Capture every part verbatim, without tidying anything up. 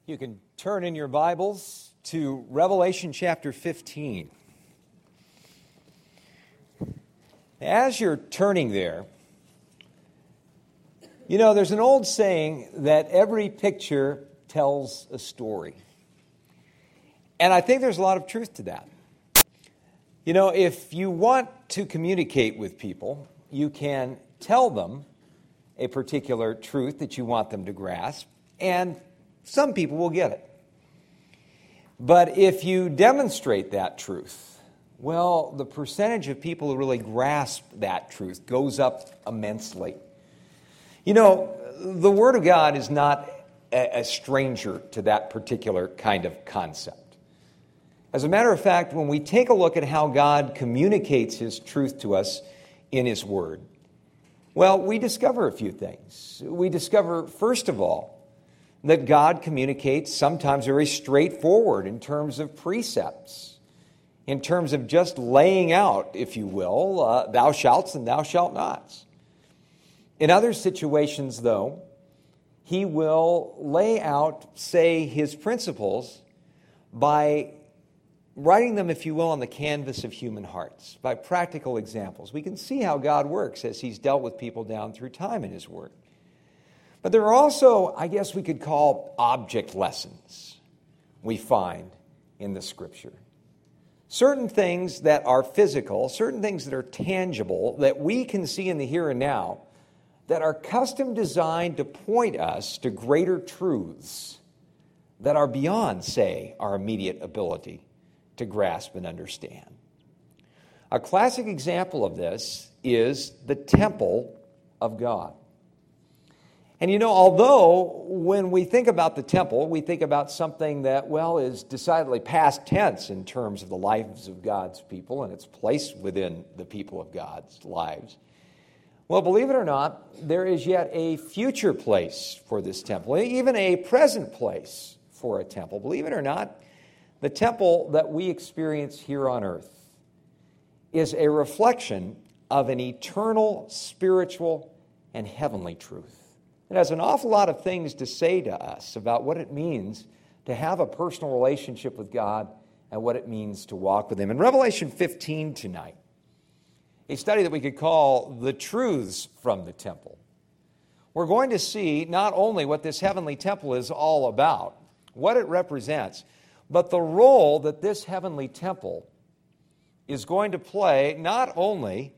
You can turn in your Bibles to Revelation chapter fifteen. As you're turning there, you know, there's an old saying that every picture tells a story. And I think there's a lot of truth to that. You know, if you want to communicate with people, you can tell them a particular truth that you want them to grasp, and some people will get it. But if you demonstrate that truth, well, the percentage of people who really grasp that truth goes up immensely. You know, the Word of God is not a, a stranger to that particular kind of concept. As a matter of fact, when we take a look at how God communicates His truth to us in His Word, well, we discover a few things. We discover, first of all, that God communicates sometimes very straightforward in terms of precepts, in terms of just laying out, if you will, uh, thou shalt and thou shalt nots. In other situations, though, He will lay out, say, His principles by writing them, if you will, on the canvas of human hearts, by practical examples. We can see how God works as He's dealt with people down through time in His Word. But there are also, I guess we could call, object lessons we find in the Scripture. Certain things that are physical, certain things that are tangible, that we can see in the here and now, that are custom designed to point us to greater truths that are beyond, say, our immediate ability to grasp and understand. A classic example of this is the temple of God. And you know, although when we think about the temple, we think about something that, well, is decidedly past tense in terms of the lives of God's people and its place within the people of God's lives. Well, believe it or not, there is yet a future place for this temple, even a present place for a temple. Believe it or not, the temple that we experience here on earth is a reflection of an eternal, spiritual, and heavenly truth. It has an awful lot of things to say to us about what it means to have a personal relationship with God and what it means to walk with Him. In Revelation fifteen tonight, a study that we could call The Truths from the Temple, we're going to see not only what this heavenly temple is all about, what it represents, but the role that this heavenly temple is going to play not only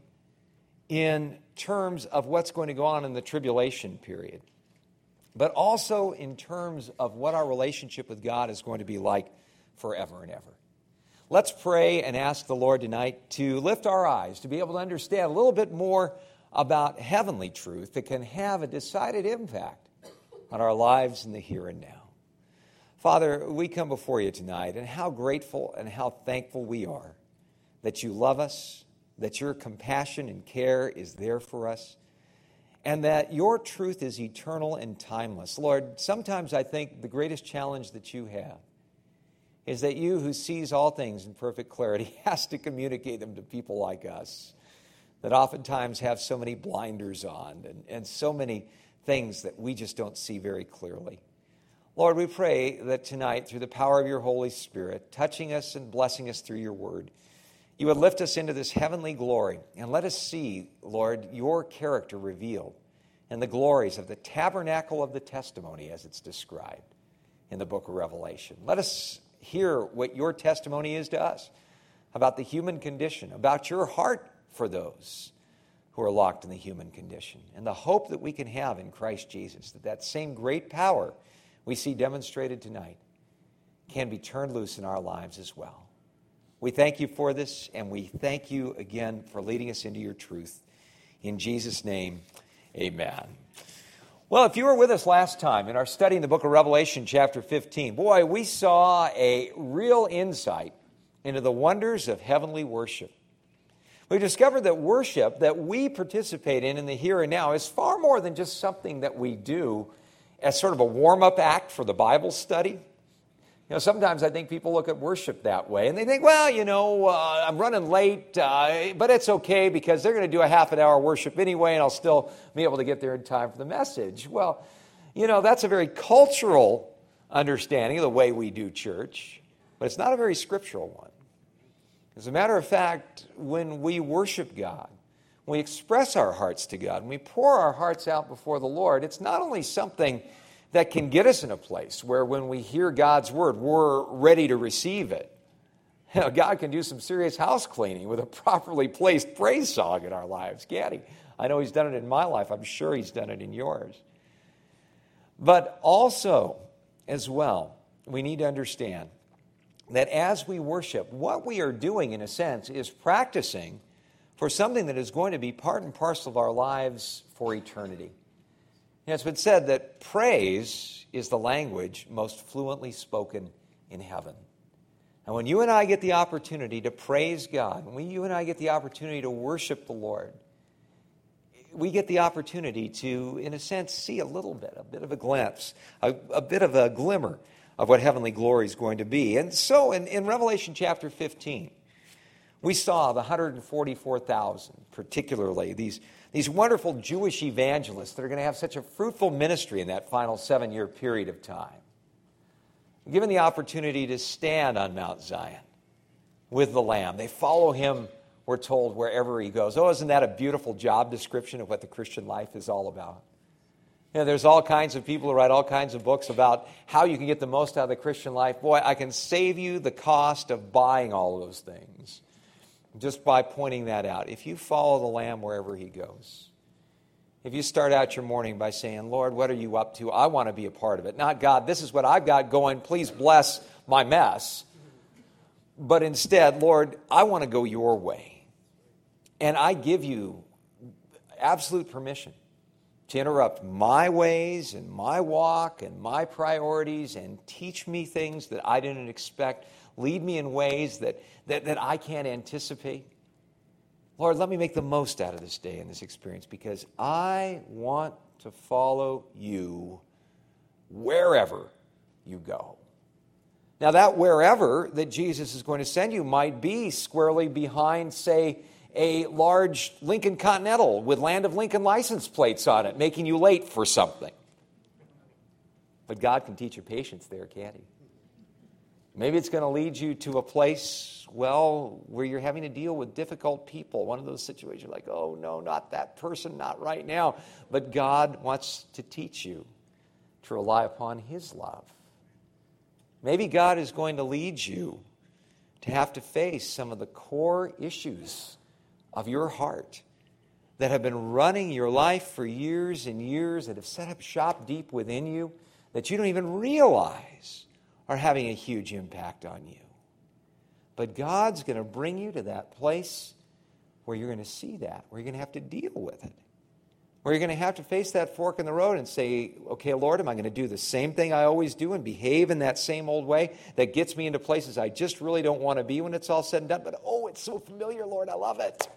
in terms of what's going to go on in the tribulation period, but also in terms of what our relationship with God is going to be like forever and ever. Let's pray and ask the Lord tonight to lift our eyes, to be able to understand a little bit more about heavenly truth that can have a decided impact on our lives in the here and now. Father, we come before you tonight, and how grateful and how thankful we are that you love us, that your compassion and care is there for us, and that your truth is eternal and timeless. Lord, sometimes I think the greatest challenge that you have is that you, who sees all things in perfect clarity, has to communicate them to people like us that oftentimes have so many blinders on and, and so many things that we just don't see very clearly. Lord, we pray that tonight, through the power of your Holy Spirit, touching us and blessing us through your word, you would lift us into this heavenly glory and let us see, Lord, your character revealed and the glories of the tabernacle of the testimony as it's described in the book of Revelation. Let us hear what your testimony is to us about the human condition, about your heart for those who are locked in the human condition, and the hope that we can have in Christ Jesus, that that same great power we see demonstrated tonight can be turned loose in our lives as well. We thank you for this, and we thank you again for leading us into your truth. In Jesus' name, amen. Well, if you were with us last time in our study in the book of Revelation, chapter fifteen, boy, we saw a real insight into the wonders of heavenly worship. We discovered that worship that we participate in in the here and now is far more than just something that we do as sort of a warm-up act for the Bible study. You know, sometimes I think people look at worship that way, and they think, well, you know, uh, I'm running late, uh, but it's okay because they're going to do a half an hour worship anyway, and I'll still be able to get there in time for the message. Well, you know, that's a very cultural understanding of the way we do church, but it's not a very scriptural one. As a matter of fact, when we worship God, when we express our hearts to God, when we pour our hearts out before the Lord, it's not only something that can get us in a place where when we hear God's word, we're ready to receive it. You know, God can do some serious house cleaning with a properly placed praise song in our lives, can't he? I know he's done it in my life. I'm sure he's done it in yours. But also, as well, we need to understand that as we worship, what we are doing, in a sense, is practicing for something that is going to be part and parcel of our lives for eternity. And it's been said that praise is the language most fluently spoken in heaven. And when you and I get the opportunity to praise God, when you and I get the opportunity to worship the Lord, we get the opportunity to, in a sense, see a little bit, a bit of a glimpse, a, a bit of a glimmer of what heavenly glory is going to be. And so in, in Revelation chapter fifteen, we saw the one hundred forty-four thousand, particularly these, these wonderful Jewish evangelists that are going to have such a fruitful ministry in that final seven-year period of time. Given the opportunity to stand on Mount Zion with the Lamb. They follow him, we're told, wherever he goes. Oh, isn't that a beautiful job description of what the Christian life is all about? You know, there's all kinds of people who write all kinds of books about how you can get the most out of the Christian life. Boy, I can save you the cost of buying all those things just by pointing that out. If you follow the Lamb wherever he goes, if you start out your morning by saying, Lord, what are you up to? I want to be a part of it. Not, God, this is what I've got going. Please bless my mess. But instead, Lord, I want to go your way. And I give you absolute permission to interrupt my ways and my walk and my priorities and teach me things that I didn't expect. Lead me in ways that, that, that I can't anticipate. Lord, let me make the most out of this day and this experience because I want to follow you wherever you go. Now, that wherever that Jesus is going to send you might be squarely behind, say, a large Lincoln Continental with Land of Lincoln license plates on it, making you late for something. But God can teach you patience there, can't he? Maybe it's going to lead you to a place, well, where you're having to deal with difficult people. One of those situations like, oh, no, not that person, not right now. But God wants to teach you to rely upon his love. Maybe God is going to lead you to have to face some of the core issues of your heart that have been running your life for years and years, that have set up shop deep within you, that you don't even realize are having a huge impact on you. But God's going to bring you to that place where you're going to see that, where you're going to have to deal with it, where you're going to have to face that fork in the road and say, okay, Lord, am I going to do the same thing I always do and behave in that same old way that gets me into places I just really don't want to be when it's all said and done, but oh, it's so familiar, Lord, I love it.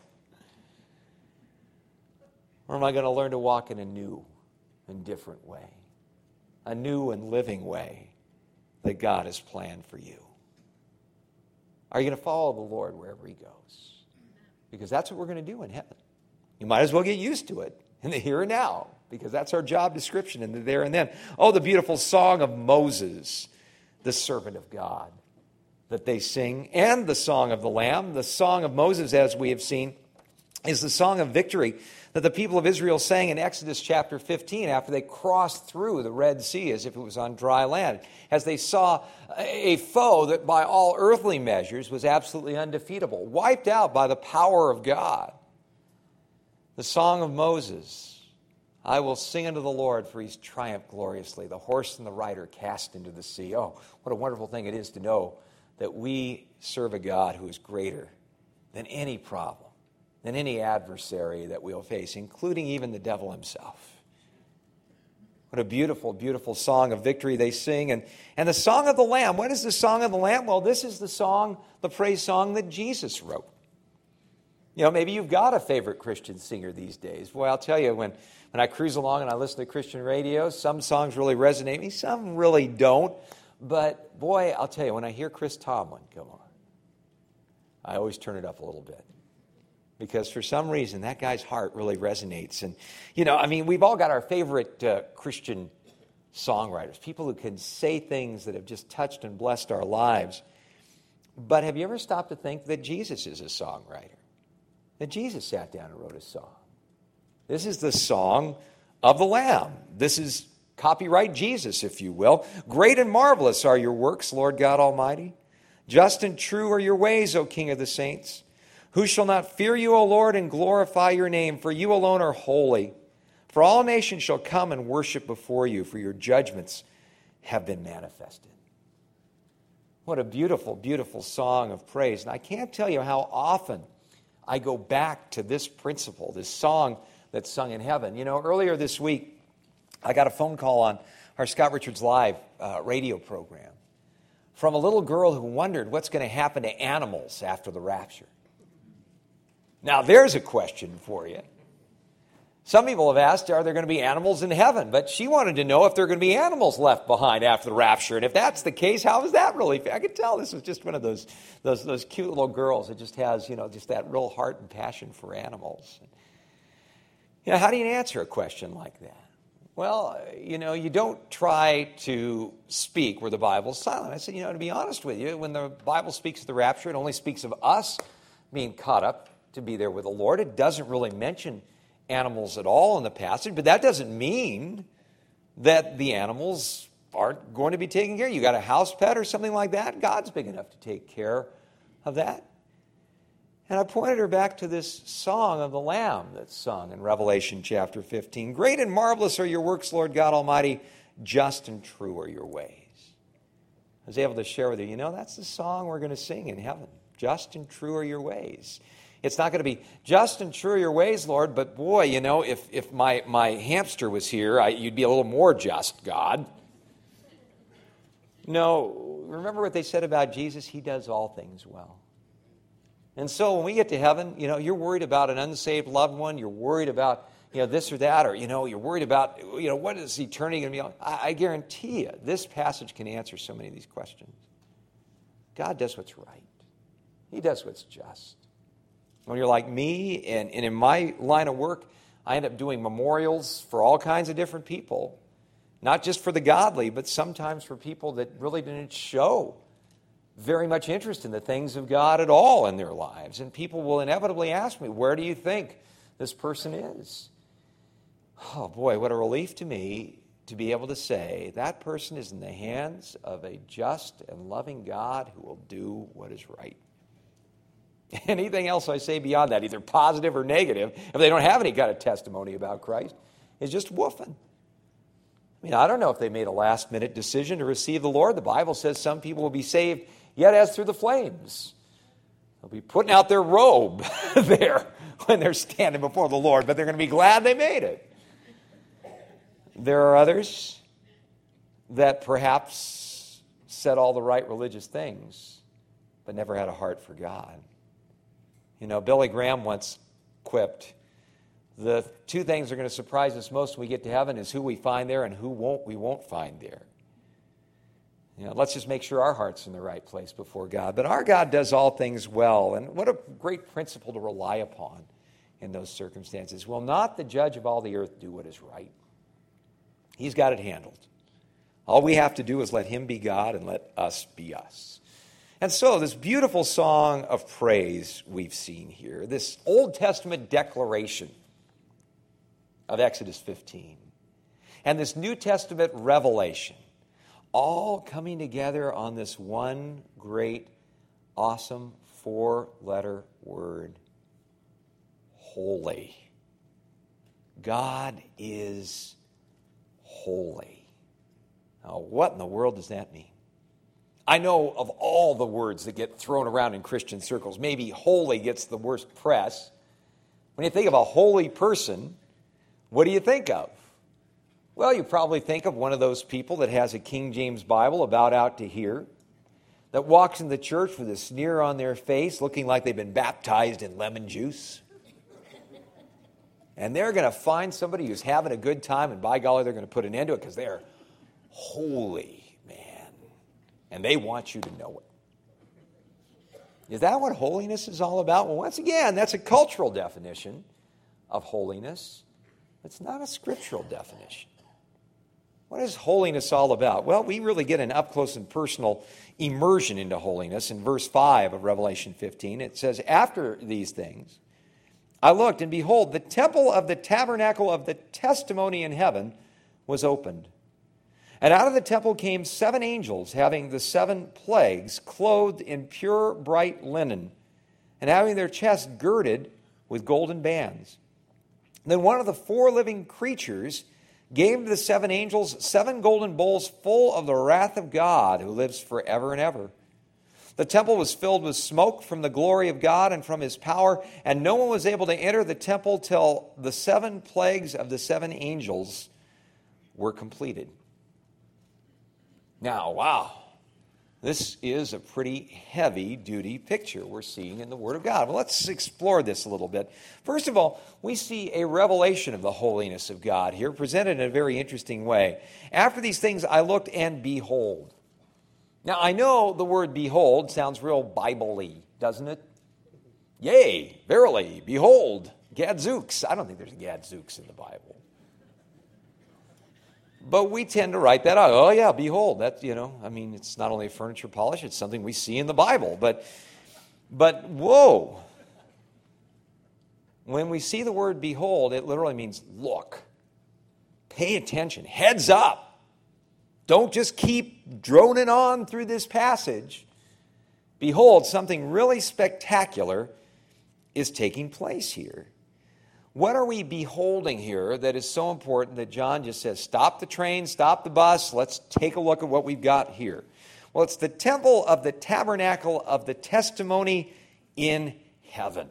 Or am I going to learn to walk in a new and different way, a new and living way that God has planned for you? Are you going to follow the Lord wherever he goes? Because that's what we're going to do in heaven. You might as well get used to it in the here and now, because that's our job description in the there and then. Oh, the beautiful song of Moses, the servant of God, that they sing, and the song of the Lamb. The song of Moses, as we have seen, is the song of victory that the people of Israel sang in Exodus chapter fifteen after they crossed through the Red Sea as if it was on dry land, as they saw a foe that by all earthly measures was absolutely undefeatable, wiped out by the power of God. The song of Moses, I will sing unto the Lord, for he's triumphed gloriously. The horse and the rider cast into the sea. Oh, what a wonderful thing it is to know that we serve a God who is greater than any problem, than any adversary that we'll face, including even the devil himself. What a beautiful, beautiful song of victory they sing. And, and the song of the Lamb, what is the song of the Lamb? Well, this is the song, the praise song that Jesus wrote. You know, maybe you've got a favorite Christian singer these days. Boy, I'll tell you, when, when I cruise along and I listen to Christian radio, some songs really resonate with me, some really don't. But boy, I'll tell you, when I hear Chris Tomlin come on, I always turn it up a little bit. Because for some reason, that guy's heart really resonates. And, you know, I mean, we've all got our favorite uh, Christian songwriters, people who can say things that have just touched and blessed our lives. But have you ever stopped to think that Jesus is a songwriter? That Jesus sat down and wrote a song. This is the song of the Lamb. This is copyright Jesus, if you will. Great and marvelous are your works, Lord God Almighty. Just and true are your ways, O King of the saints. Who shall not fear you, O Lord, and glorify your name? For you alone are holy. For all nations shall come and worship before you, for your judgments have been manifested. What a beautiful, beautiful song of praise. And I can't tell you how often I go back to this principle, this song that's sung in heaven. You know, earlier this week, I got a phone call on our Scott Richards Live uh, radio program from a little girl who wondered what's going to happen to animals after the rapture. Now, there's a question for you. Some people have asked, are there going to be animals in heaven? But she wanted to know if there are going to be animals left behind after the rapture. And if that's the case, how is that really? I could tell this was just one of those, those, those cute little girls that just has, you know, just that real heart and passion for animals. You know, how do you answer a question like that? Well, you know, you don't try to speak where the Bible's silent. I said, you know, to be honest with you, when the Bible speaks of the rapture, it only speaks of us being caught up to be there with the Lord. It doesn't really mention animals at all in the passage, but that doesn't mean that the animals aren't going to be taken care of. You got a house pet or something like that, God's big enough to take care of that. And I pointed her back to this song of the Lamb that's sung in Revelation chapter fifteen. Great and marvelous are your works, Lord God Almighty. Just and true are your ways. I was able to share with her, you know, that's the song we're going to sing in heaven. Just and true are your ways. It's not going to be just and true are your ways, Lord, but boy, you know, if, if my, my hamster was here, I, you'd be a little more just, God. No, remember what they said about Jesus? He does all things well. And so when we get to heaven, you know, you're worried about an unsaved loved one, you're worried about, you know, this or that, or, you know, you're worried about, you know, what is eternity going to be like? I, I guarantee you, this passage can answer so many of these questions. God does what's right. He does what's just. When you're like me, and, and in my line of work, I end up doing memorials for all kinds of different people. Not just for the godly, but sometimes for people that really didn't show very much interest in the things of God at all in their lives. And people will inevitably ask me, where do you think this person is? Oh boy, what a relief to me to be able to say that person is in the hands of a just and loving God who will do what is right. Anything else I say beyond that, either positive or negative, if they don't have any kind of testimony about Christ, is just woofing. I mean, I don't know if they made a last-minute decision to receive the Lord. The Bible says some people will be saved yet as through the flames. They'll be putting out their robe there when they're standing before the Lord, but they're going to be glad they made it. There are others that perhaps said all the right religious things, but never had a heart for God. You know, Billy Graham once quipped, the two things that are going to surprise us most when we get to heaven is who we find there and who won't we won't find there. You know, let's just make sure our heart's in the right place before God. But our God does all things well, and what a great principle to rely upon in those circumstances. Will not the judge of all the earth do what is right? He's got it handled. All we have to do is let him be God and let us be us. And so this beautiful song of praise we've seen here, this Old Testament declaration of Exodus fifteen, and this New Testament revelation, all coming together on this one great, awesome, four-letter word, holy. God is holy. Now, what in the world does that mean? I know of all the words that get thrown around in Christian circles, maybe holy gets the worst press. When you think of a holy person, what do you think of? Well, you probably think of one of those people that has a King James Bible about out to here, that walks in the church with a sneer on their face, looking like they've been baptized in lemon juice. And they're going to find somebody who's having a good time, and by golly, they're going to put an end to it because they're holy. And they want you to know it. Is that what holiness is all about? Well, once again, that's a cultural definition of holiness. It's not a scriptural definition. What is holiness all about? Well, we really get an up-close and personal immersion into holiness. In verse five of Revelation fifteen, it says, "After these things, I looked, and behold, the temple of the tabernacle of the testimony in heaven was opened. And out of the temple came seven angels, having the seven plagues, clothed in pure bright linen, and having their chests girded with golden bands. Then one of the four living creatures gave to the seven angels seven golden bowls full of the wrath of God, who lives forever and ever. The temple was filled with smoke from the glory of God and from his power, and no one was able to enter the temple till the seven plagues of the seven angels were completed." Now, wow, this is a pretty heavy-duty picture we're seeing in the Word of God. Well, let's explore this a little bit. First of all, we see a revelation of the holiness of God here, presented in a very interesting way. "After these things I looked, and behold." Now, I know the word behold sounds real Bible-y, doesn't it? Yea, verily, behold, gadzooks. I don't think there's gadzooks in the Bible. But we tend to write that out. Oh, yeah, behold. That, you know, I mean, it's not only a furniture polish, it's something we see in the Bible. But, but whoa. When we see the word behold, it literally means look. Pay attention. Heads up. Don't just keep droning on through this passage. Behold, something really spectacular is taking place here. What are we beholding here that is so important that John just says, stop the train, stop the bus, let's take a look at what we've got here? Well, it's the temple of the tabernacle of the testimony in heaven.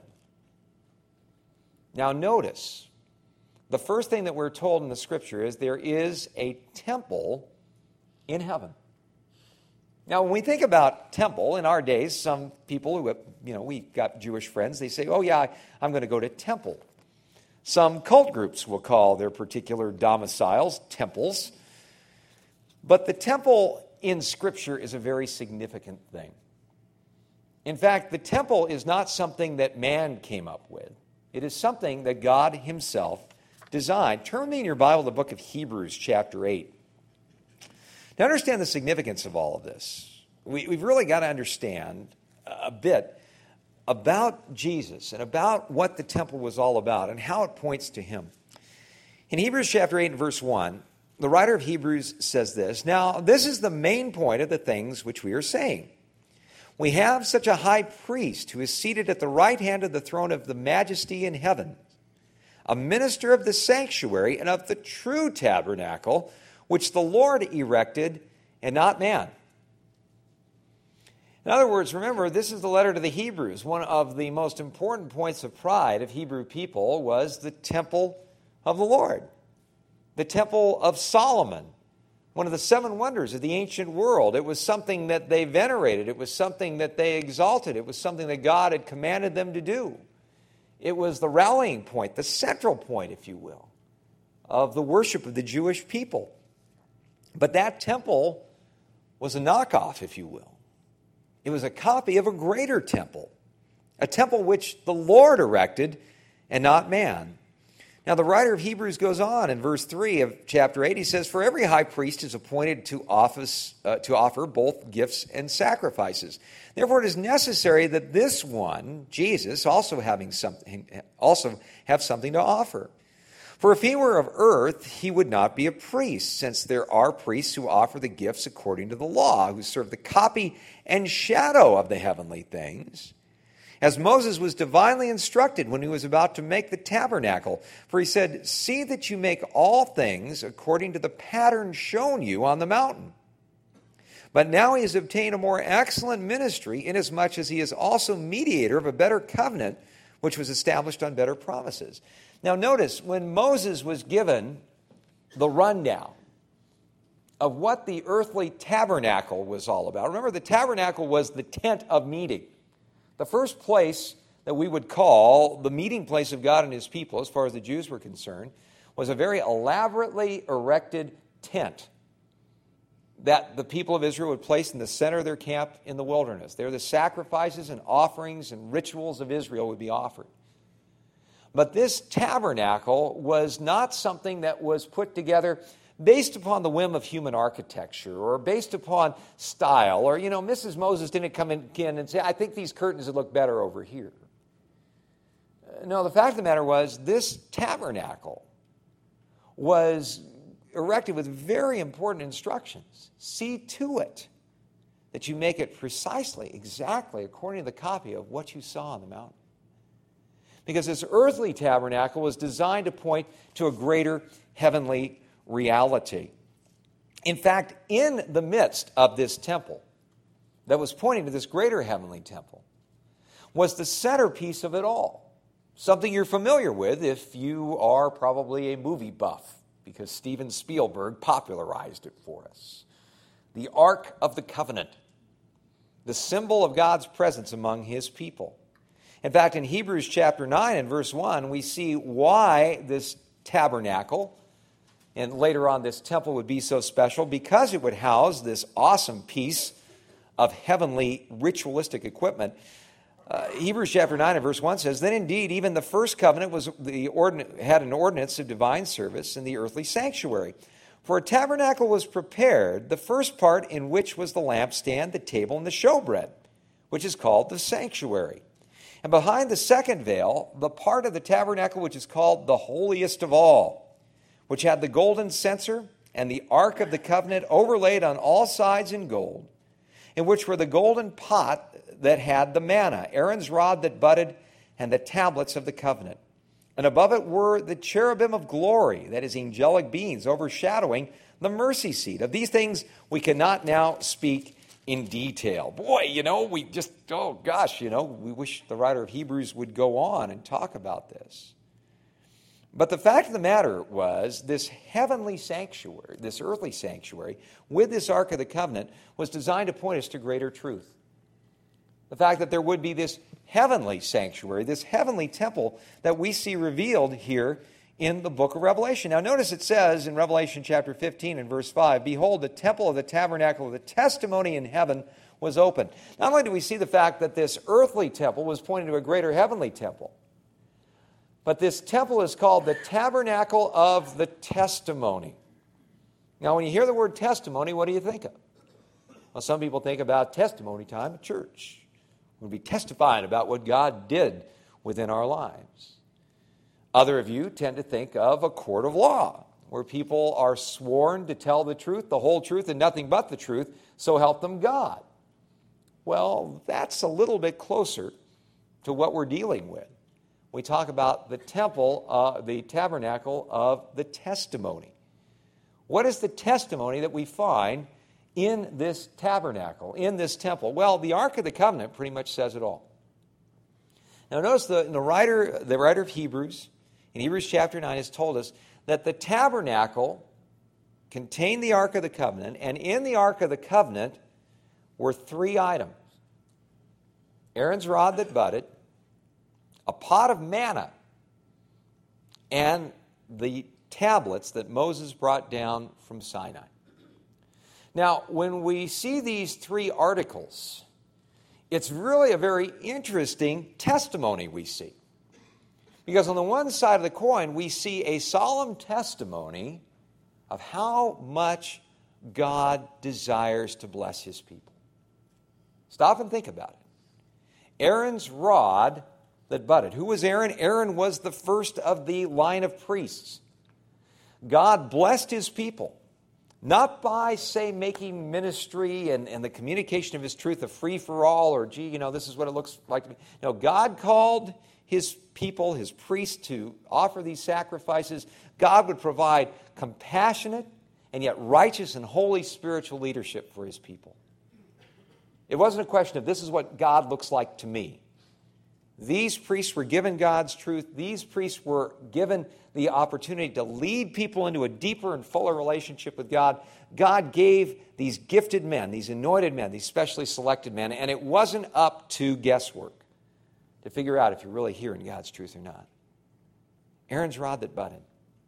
Now notice, the first thing that we're told in the Scripture is there is a temple in heaven. Now, when we think about temple in our days, some people who have, you know, we've got Jewish friends, they say, oh yeah, I'm going to go to temple. Some cult groups will call their particular domiciles temples. But the temple in Scripture is a very significant thing. In fact, the temple is not something that man came up with. It is something that God himself designed. Turn with me in your Bible to the book of Hebrews, chapter eight. To understand the significance of all of this, we, we've really got to understand a bit about Jesus and about what the temple was all about and how it points to him. In Hebrews chapter eight and verse one, the writer of Hebrews says this, "Now this is the main point of the things which we are saying. We have such a high priest who is seated at the right hand of the throne of the majesty in heaven, a minister of the sanctuary and of the true tabernacle, which the Lord erected and not man." In other words, remember, this is the letter to the Hebrews. One of the most important points of pride of Hebrew people was the temple of the Lord, the temple of Solomon, one of the seven wonders of the ancient world. It was something that they venerated. It was something that they exalted. It was something that God had commanded them to do. It was the rallying point, the central point, if you will, of the worship of the Jewish people. But that temple was a knockoff, if you will. It was a copy of a greater temple, a temple which the Lord erected and not man. Now, the writer of Hebrews goes on in verse three of chapter eight. He says, "For every high priest is appointed to office uh, to offer both gifts and sacrifices. Therefore, it is necessary that this one, Jesus, also having something, also have something to offer. For if he were of earth, he would not be a priest, since there are priests who offer the gifts according to the law, who serve the copy and shadow of the heavenly things. As Moses was divinely instructed when he was about to make the tabernacle, for he said, 'See that you make all things according to the pattern shown you on the mountain.' But now he has obtained a more excellent ministry, inasmuch as he is also mediator of a better covenant, which was established on better promises." Now notice, when Moses was given the rundown of what the earthly tabernacle was all about, remember the tabernacle was the tent of meeting. The first place that we would call the meeting place of God and his people, as far as the Jews were concerned, was a very elaborately erected tent that the people of Israel would place in the center of their camp in the wilderness. There the sacrifices and offerings and rituals of Israel would be offered. But this tabernacle was not something that was put together based upon the whim of human architecture or based upon style, or, you know, Missus Moses didn't come in and say, I think these curtains would look better over here. No, the fact of the matter was this tabernacle was erected with very important instructions. See to it that you make it precisely, exactly according to the copy of what you saw on the mountain. Because this earthly tabernacle was designed to point to a greater heavenly reality. In fact, in the midst of this temple that was pointing to this greater heavenly temple was the centerpiece of it all. Something you're familiar with if you are probably a movie buff, because Steven Spielberg popularized it for us. The Ark of the Covenant, the symbol of God's presence among his people. In fact, in Hebrews chapter nine and verse one, we see why this tabernacle and later on this temple would be so special, because it would house this awesome piece of heavenly ritualistic equipment. Uh, Hebrews chapter nine and verse one says, Then indeed, even the first covenant was the ordin- had an ordinance of divine service in the earthly sanctuary. For a tabernacle was prepared, the first part in which was the lampstand, the table, and the showbread, which is called the sanctuary. And behind the second veil, the part of the tabernacle which is called the holiest of all, which had the golden censer and the ark of the covenant overlaid on all sides in gold, in which were the golden pot that had the manna, Aaron's rod that budded, and the tablets of the covenant. And above it were the cherubim of glory, that is, angelic beings, overshadowing the mercy seat. Of these things we cannot now speak in detail. Boy, you know, we just, oh gosh, you know, we wish the writer of Hebrews would go on and talk about this. But the fact of the matter was, this heavenly sanctuary, this earthly sanctuary, with this Ark of the Covenant, was designed to point us to greater truth. The fact that there would be this heavenly sanctuary, this heavenly temple that we see revealed here in the book of Revelation. Now notice it says in Revelation chapter fifteen and verse five, Behold, the temple of the tabernacle of the testimony in heaven was opened. Not only do we see the fact that this earthly temple was pointing to a greater heavenly temple, but this temple is called the tabernacle of the testimony. Now when you hear the word testimony, what do you think of? Well, some people think about testimony time at church. We'll be testifying about what God did within our lives. Other of you tend to think of a court of law, where people are sworn to tell the truth, the whole truth, and nothing but the truth, so help them God. Well, that's a little bit closer to what we're dealing with. We talk about the temple, uh, the tabernacle of the testimony. What is the testimony that we find in this tabernacle, in this temple? Well, the Ark of the Covenant pretty much says it all. Now notice the, the, writer, the writer of Hebrews, in Hebrews chapter nine, has told us that the tabernacle contained the Ark of the Covenant, and in the Ark of the Covenant were three items. Aaron's rod that budded, a pot of manna, and the tablets that Moses brought down from Sinai. Now, when we see these three articles, it's really a very interesting testimony we see. Because on the one side of the coin, we see a solemn testimony of how much God desires to bless his people. Stop and think about it. Aaron's rod that budded. Who was Aaron? Aaron was the first of the line of priests. God blessed his people. Not by, say, making ministry and, and the communication of his truth a free-for-all, or, gee, you know, this is what it looks like to me. No, God called his people, his priests, to offer these sacrifices. God would provide compassionate and yet righteous and holy spiritual leadership for his people. It wasn't a question of, this is what God looks like to me. These priests were given God's truth. These priests were given the opportunity to lead people into a deeper and fuller relationship with God. God gave these gifted men, these anointed men, these specially selected men, and it wasn't up to guesswork to figure out if you're really hearing God's truth or not. Aaron's rod that budded.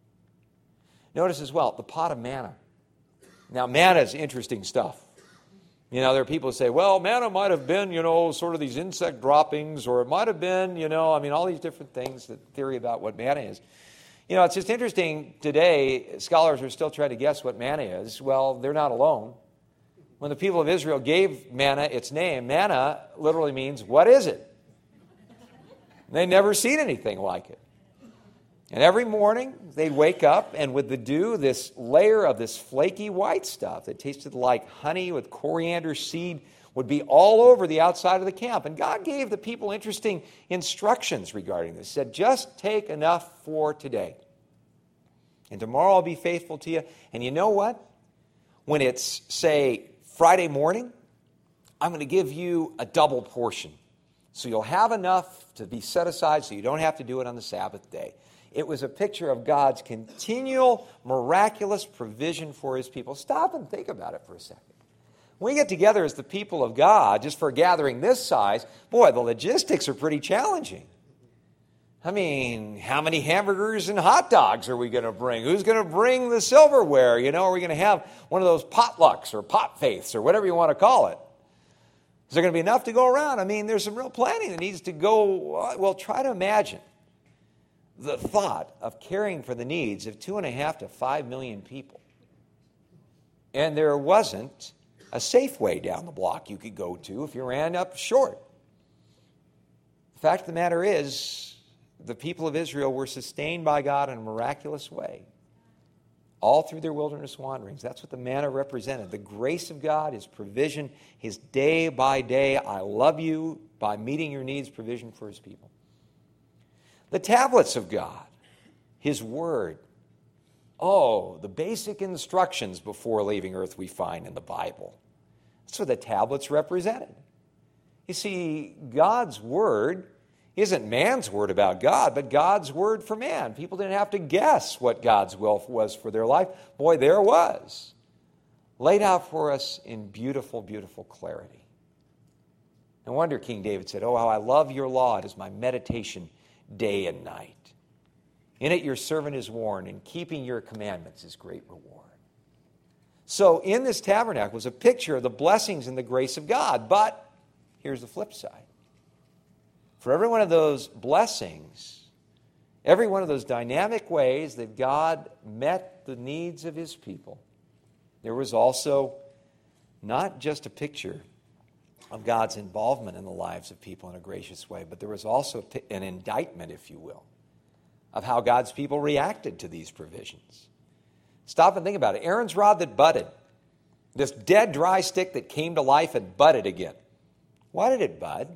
Notice as well, the pot of manna. Now, manna is interesting stuff. You know, there are people who say, well, manna might have been, you know, sort of these insect droppings, or it might have been, you know, I mean, all these different things, the theory about what manna is. You know, it's just interesting today, scholars are still trying to guess what manna is. Well, they're not alone. When the people of Israel gave manna its name, manna literally means, what is it? They'd never seen anything like it. And every morning, they'd wake up, and with the dew, this layer of this flaky white stuff that tasted like honey with coriander seed would be all over the outside of the camp. And God gave the people interesting instructions regarding this. He said, just take enough for today. And tomorrow I'll be faithful to you. And you know what? When it's, say, Friday morning, I'm going to give you a double portion. So you'll have enough to be set aside so you don't have to do it on the Sabbath day. It was a picture of God's continual, miraculous provision for his people. Stop and think about it for a second. When we get together as the people of God, just for a gathering this size, boy, the logistics are pretty challenging. I mean, how many hamburgers and hot dogs are we going to bring? Who's going to bring the silverware? You know, are we going to have one of those potlucks or pot faiths or whatever you want to call it? Is there going to be enough to go around? I mean, there's some real planning that needs to go. Well, try to imagine the thought of caring for the needs of two and a half to five million people. And there wasn't a Safeway down the block you could go to if you ran up short. The fact of the matter is, the people of Israel were sustained by God in a miraculous way, all through their wilderness wanderings. That's what the manna represented. The grace of God, his provision, his day by day, I love you, by meeting your needs, provision for his people. The tablets of God, his word. Oh, the basic instructions before leaving earth we find in the Bible. That's what the tablets represented. You see, God's word isn't man's word about God, but God's word for man. People didn't have to guess what God's will was for their life. Boy, there it was, laid out for us in beautiful, beautiful clarity. No wonder King David said, oh, how I love your law. It is my meditation day and night. In it your servant is warned, and keeping your commandments is great reward. So in this tabernacle was a picture of the blessings and the grace of God. But here's the flip side. For every one of those blessings, every one of those dynamic ways that God met the needs of his people, there was also not just a picture of God's involvement in the lives of people in a gracious way, but there was also an indictment, if you will, of how God's people reacted to these provisions. Stop and think about it. Aaron's rod that budded, this dead, dry stick that came to life and budded again. Why did it bud?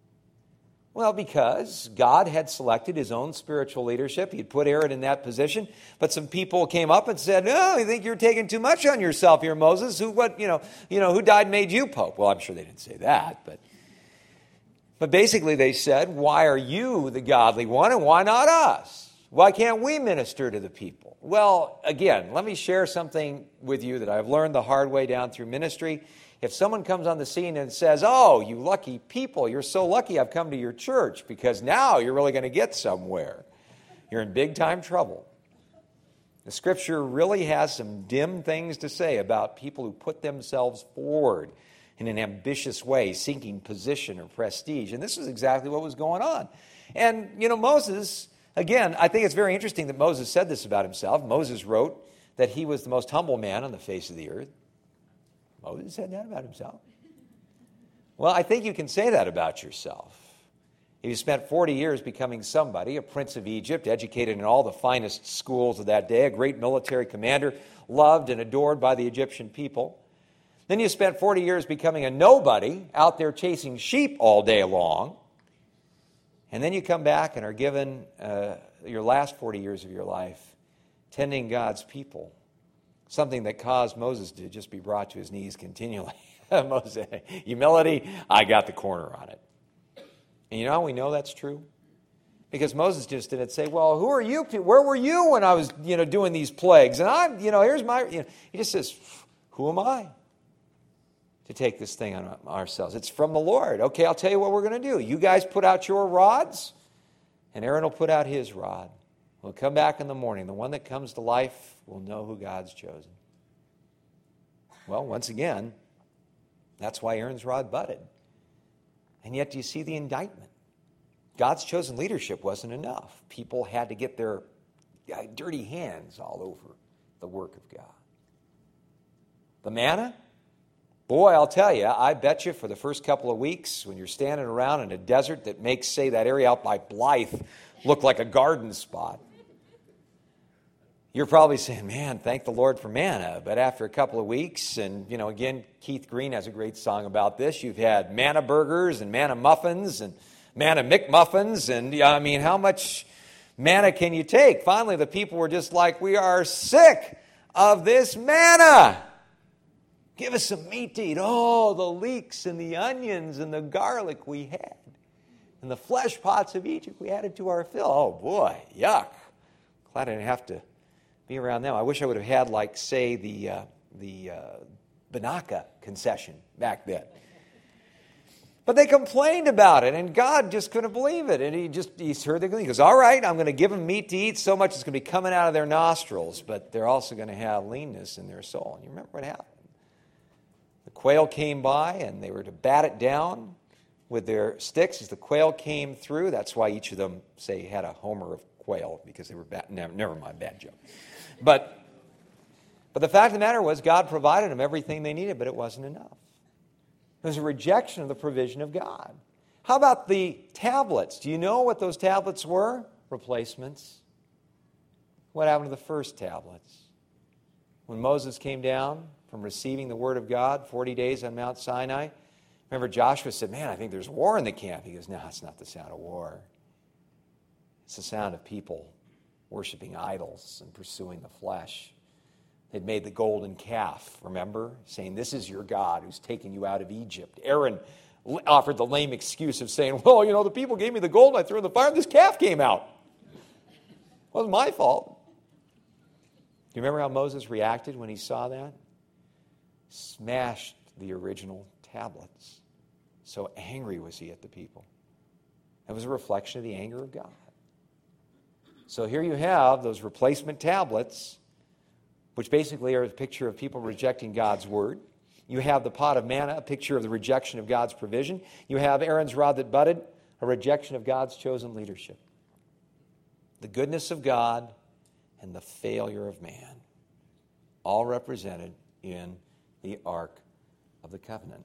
Well, because God had selected his own spiritual leadership. He'd put Aaron in that position. But some people came up and said, "No, you think you're taking too much on yourself here, Moses? Who, what, you know, you know, who died and made you pope?" Well, I'm sure they didn't say that, but, but basically they said, "Why are you the godly one, and why not us? Why can't we minister to the people?" Well, again, let me share something with you that I've learned the hard way down through ministry. If someone comes on the scene and says, "Oh, you lucky people, you're so lucky I've come to your church because now you're really going to get somewhere," you're in big time trouble. The Scripture really has some dim things to say about people who put themselves forward in an ambitious way, seeking position or prestige. And this is exactly what was going on. And, you know, Moses, again, I think it's very interesting that Moses said this about himself. Moses wrote that he was the most humble man on the face of the earth. Moses said that about himself. Well, I think you can say that about yourself. If you spent forty years becoming somebody, a prince of Egypt, educated in all the finest schools of that day, a great military commander, loved and adored by the Egyptian people. Then you spent forty years becoming a nobody, out there chasing sheep all day long. And then you come back and are given uh, your last forty years of your life tending God's people. Something that caused Moses to just be brought to his knees continually. Moses, humility, I got the corner on it. And you know how we know that's true? Because Moses just didn't say, "Well, who are you? Where were you when I was, you know, doing these plagues? And I'm, you know, here's my," you know, he just says, "Who am I to take this thing on ourselves? It's from the Lord. Okay, I'll tell you what we're going to do. You guys put out your rods, and Aaron will put out his rod. We'll come back in the morning. The one that comes to life will know who God's chosen." Well, once again, that's why Aaron's rod budded. And yet, do you see the indictment? God's chosen leadership wasn't enough. People had to get their got dirty hands all over the work of God. The manna? Boy, I'll tell you, I bet you for the first couple of weeks when you're standing around in a desert that makes, say, that area out by Blythe look like a garden spot, you're probably saying, man, thank the Lord for manna. But after a couple of weeks, and, you know, again, Keith Green has a great song about this. You've had manna burgers and manna muffins and manna McMuffins. And, I mean, how much manna can you take? Finally, the people were just like, we are sick of this manna. Give us some meat to eat. Oh, the leeks and the onions and the garlic we had. And the flesh pots of Egypt we added to our fill. Oh, boy, yuck. Glad I didn't have to be around them. I wish I would have had, like, say, the uh, the uh, Banaka concession back then. But they complained about it, and God just couldn't believe it. And he just he heard the He goes, all right, I'm going to give them meat to eat so much it's going to be coming out of their nostrils, but they're also going to have leanness in their soul. And you remember what happened? The quail came by, and they were to bat it down with their sticks as the quail came through. That's why each of them, say, had a homer of quail, because they were bat. Never, never mind, bad joke. But, but the fact of the matter was, God provided them everything they needed, but it wasn't enough. It was a rejection of the provision of God. How about the tablets? Do you know what those tablets were? Replacements. What happened to the first tablets? When Moses came down from receiving the word of God, forty days on Mount Sinai, remember Joshua said, man, I think there's war in the camp. He goes, no, it's not the sound of war. It's the sound of people worshiping idols and pursuing the flesh. They'd made the golden calf, remember? Saying, this is your God who's taken you out of Egypt. Aaron offered the lame excuse of saying, well, you know, the people gave me the gold, I threw it in the fire, and this calf came out. It wasn't my fault. Do you remember how Moses reacted when he saw that? Smashed the original tablets. So angry was he at the people. It was a reflection of the anger of God. So here you have those replacement tablets, which basically are a picture of people rejecting God's word. You have the pot of manna, a picture of the rejection of God's provision. You have Aaron's rod that budded, a rejection of God's chosen leadership. The goodness of God and the failure of man, all represented in the Ark of the Covenant.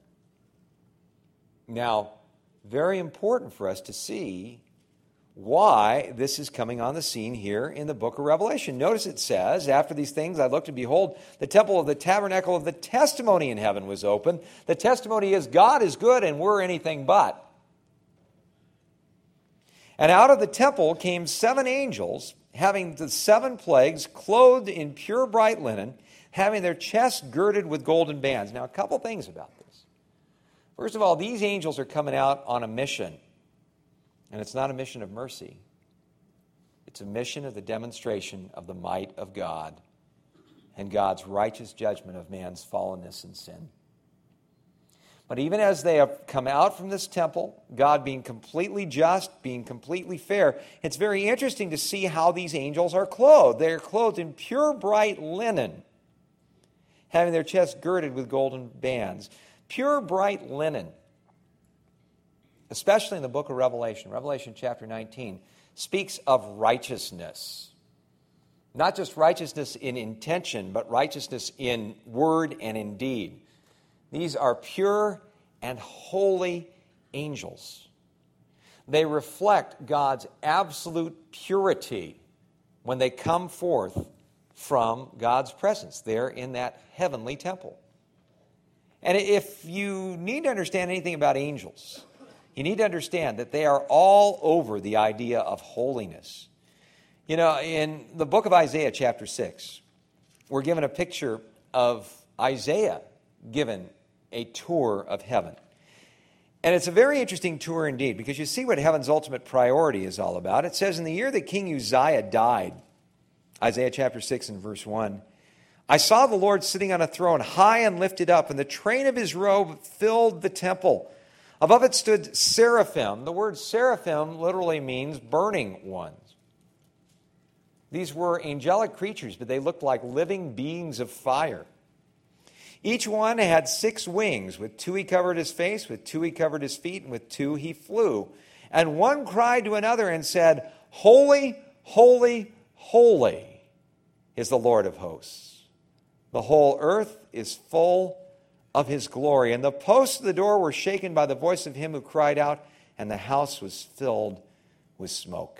Now, very important for us to see why this is coming on the scene here in the book of Revelation. Notice it says, after these things I looked, and behold, the temple of the tabernacle of the testimony in heaven was open. The testimony is God is good and we're anything but. And out of the temple came seven angels, having the seven plagues, clothed in pure bright linen, having their chests girded with golden bands. Now, a couple things about this. First of all, these angels are coming out on a mission. And it's not a mission of mercy. It's a mission of the demonstration of the might of God and God's righteous judgment of man's fallenness and sin. But even as they have come out from this temple, God being completely just, being completely fair, it's very interesting to see how these angels are clothed. They are clothed in pure bright linen, having their chests girded with golden bands. Pure bright linen, especially in the book of Revelation, Revelation chapter nineteen, speaks of righteousness. Not just righteousness in intention, but righteousness in word and in deed. These are pure and holy angels. They reflect God's absolute purity when they come forth from God's presence there in that heavenly temple. And if you need to understand anything about angels, you need to understand that they are all over the idea of holiness. You know, in the book of Isaiah, chapter six, we're given a picture of Isaiah given a tour of heaven. And it's a very interesting tour indeed, because you see what heaven's ultimate priority is all about. It says, in the year that King Uzziah died, Isaiah chapter six and verse one, I saw the Lord sitting on a throne, high and lifted up, and the train of his robe filled the temple. Above it stood seraphim. The word seraphim literally means burning ones. These were angelic creatures, but they looked like living beings of fire. Each one had six wings. With two he covered his face, with two he covered his feet, and with two he flew. And one cried to another and said, Holy, holy, holy is the Lord of hosts. The whole earth is full of his glory. And the posts of the door were shaken by the voice of him who cried out, and the house was filled with smoke.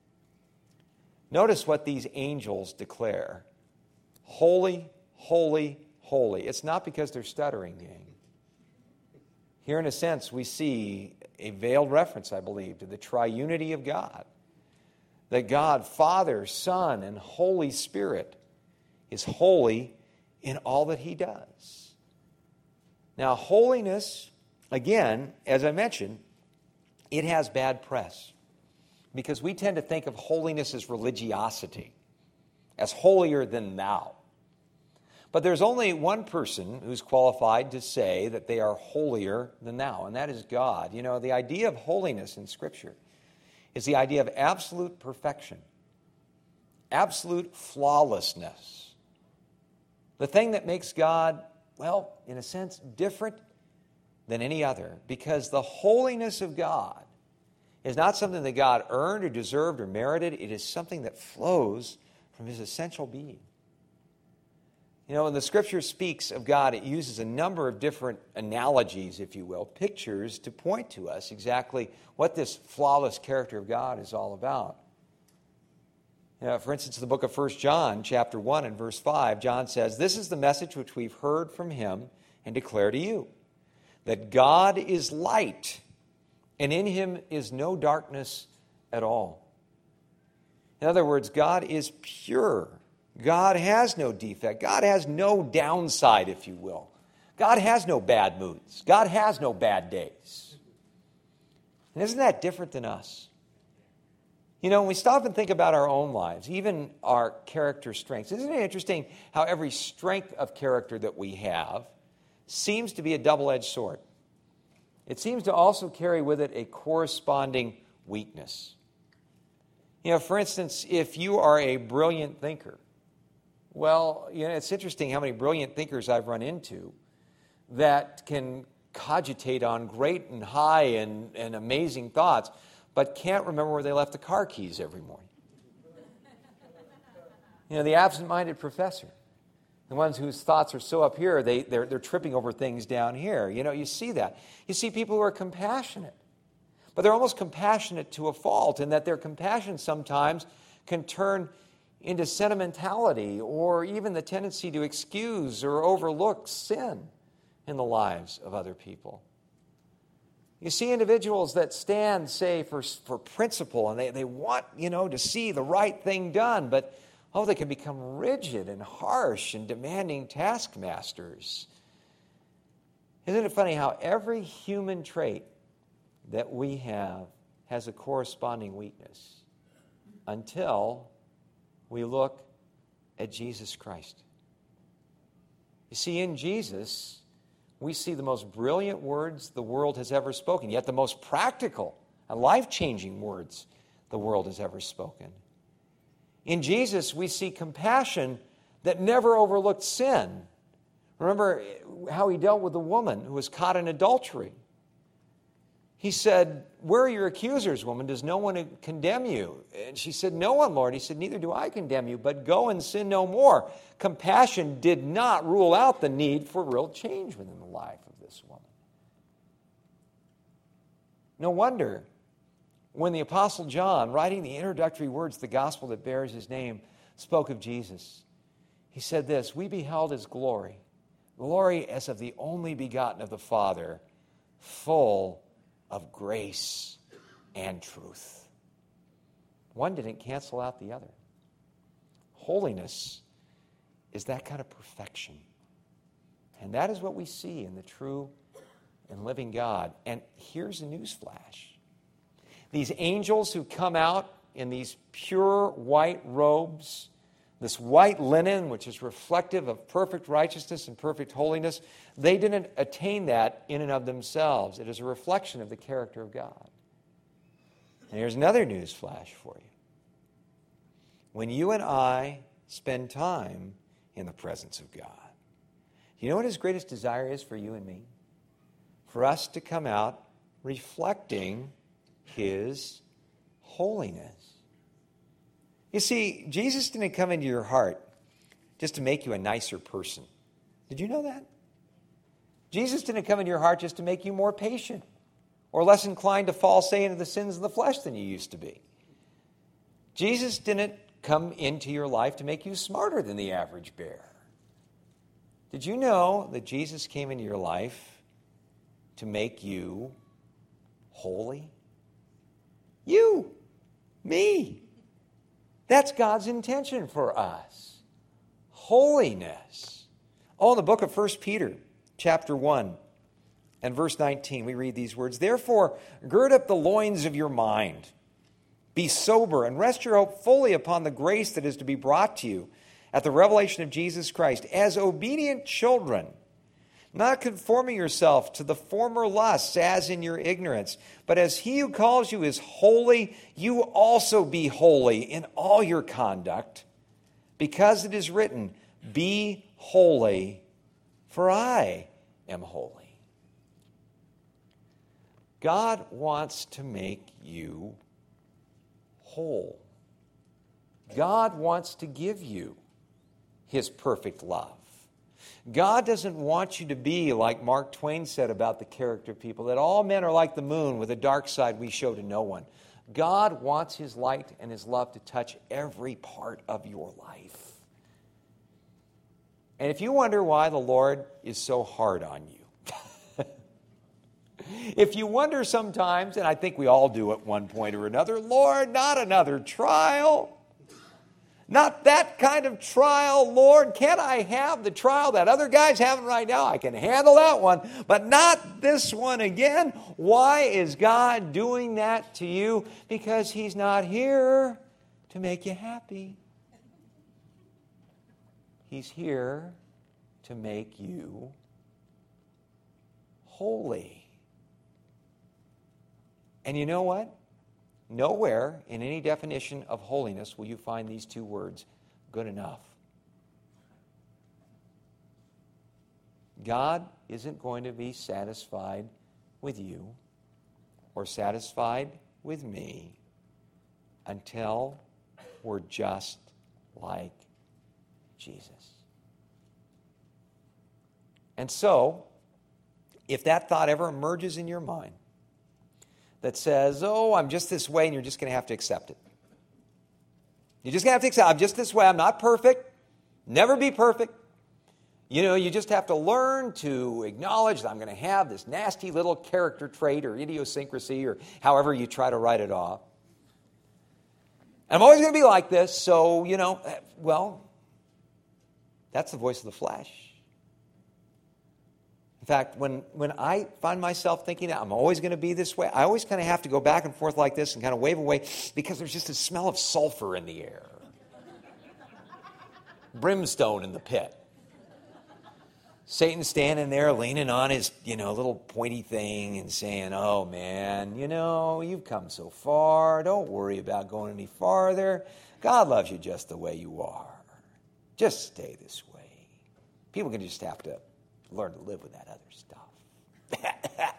Notice what these angels declare. Holy, holy, holy. It's not because they're stuttering, gang. Here, in a sense, we see a veiled reference, I believe, to the triunity of God. That God, Father, Son, and Holy Spirit is holy in all that he does. Now, holiness, again, as I mentioned, it has bad press. Because we tend to think of holiness as religiosity, as holier than thou. But there's only one person who's qualified to say that they are holier than thou, and that is God. You know, the idea of holiness in Scripture is the idea of absolute perfection, absolute flawlessness. The thing that makes God, well, in a sense, different than any other, because the holiness of God is not something that God earned or deserved or merited. It is something that flows from his essential being. You know, when the Scripture speaks of God, it uses a number of different analogies, if you will, pictures to point to us exactly what this flawless character of God is all about. You know, for instance, the book of First John, chapter one and verse five, John says, "This is the message which we've heard from him and declare to you, that God is light, and in him is no darkness at all." In other words, God is pure. God has no defect. God has no downside, if you will. God has no bad moods. God has no bad days. And isn't that different than us? You know, when we stop and think about our own lives, even our character strengths, isn't it interesting how every strength of character that we have seems to be a double-edged sword? It seems to also carry with it a corresponding weakness. You know, for instance, if you are a brilliant thinker, well, you know, it's interesting how many brilliant thinkers I've run into that can cogitate on great and high and, and amazing thoughts, but can't remember where they left the car keys every morning. You know, the absent-minded professor. The ones whose thoughts are so up here, they, they're, they're tripping over things down here. You know, you see that. You see people who are compassionate. But they're almost compassionate to a fault, in that their compassion sometimes can turn into sentimentality or even the tendency to excuse or overlook sin in the lives of other people. You see individuals that stand, say, for, for principle, and they, they want, you know, to see the right thing done, but oh, they can become rigid and harsh and demanding taskmasters. Isn't it funny how every human trait that we have has a corresponding weakness until we look at Jesus Christ? You see, in Jesus, we see the most brilliant words the world has ever spoken, yet the most practical and life-changing words the world has ever spoken. In Jesus, we see compassion that never overlooked sin. Remember how he dealt with the woman who was caught in adultery. He said, "Where are your accusers, woman? Does no one condemn you?" And she said, "No one, Lord." He said, "Neither do I condemn you, but go and sin no more." Compassion did not rule out the need for real change within the life of this woman. No wonder when the Apostle John, writing the introductory words to the gospel that bears his name, spoke of Jesus. He said this, "We beheld his glory, glory as of the only begotten of the Father, full of grace and truth." One didn't cancel out the other. Holiness is that kind of perfection. And that is what we see in the true and living God. And here's a newsflash. These angels who come out in these pure white robes, this white linen, which is reflective of perfect righteousness and perfect holiness, they didn't attain that in and of themselves. It is a reflection of the character of God. And here's another news flash for you. When you and I spend time in the presence of God, you know what his greatest desire is for you and me? For us to come out reflecting his holiness. You see, Jesus didn't come into your heart just to make you a nicer person. Did you know that? Jesus didn't come into your heart just to make you more patient or less inclined to fall, say, into the sins of the flesh than you used to be. Jesus didn't come into your life to make you smarter than the average bear. Did you know that Jesus came into your life to make you holy? You, me. That's God's intention for us. Holiness. Oh, in the book of First Peter, chapter one, and verse nineteen, we read these words, "Therefore, gird up the loins of your mind. Be sober and rest your hope fully upon the grace that is to be brought to you at the revelation of Jesus Christ, as obedient children, not conforming yourself to the former lusts as in your ignorance, but as he who calls you is holy, you also be holy in all your conduct, because it is written, be holy, for I am holy." God wants to make you whole. God wants to give you his perfect love. God doesn't want you to be like Mark Twain said about the character of people, that all men are like the moon with a dark side we show to no one. God wants his light and his love to touch every part of your life. And if you wonder why the Lord is so hard on you, if you wonder sometimes, and I think we all do at one point or another, Lord, not another trial. Not that kind of trial, Lord. Can't I have the trial that other guy's having right now? I can handle that one, but not this one again. Why is God doing that to you? Because he's not here to make you happy. He's here to make you holy. And you know what? Nowhere in any definition of holiness will you find these two words, good enough. God isn't going to be satisfied with you or satisfied with me until we're just like Jesus. And so, if that thought ever emerges in your mind, that says, oh, I'm just this way, and you're just going to have to accept it. You're just going to have to accept, I'm just this way, I'm not perfect, never be perfect. You know, you just have to learn to acknowledge that I'm going to have this nasty little character trait or idiosyncrasy or however you try to write it off. And I'm always going to be like this, so, you know, well, that's the voice of the flesh. In fact, when, when I find myself thinking I'm always going to be this way, I always kind of have to go back and forth like this and kind of wave away because there's just a smell of sulfur in the air. Brimstone in the pit. Satan's standing there leaning on his, you know, little pointy thing and saying, oh, man, you know, you've come so far. Don't worry about going any farther. God loves you just the way you are. Just stay this way. People can just have to learn to live with that other stuff.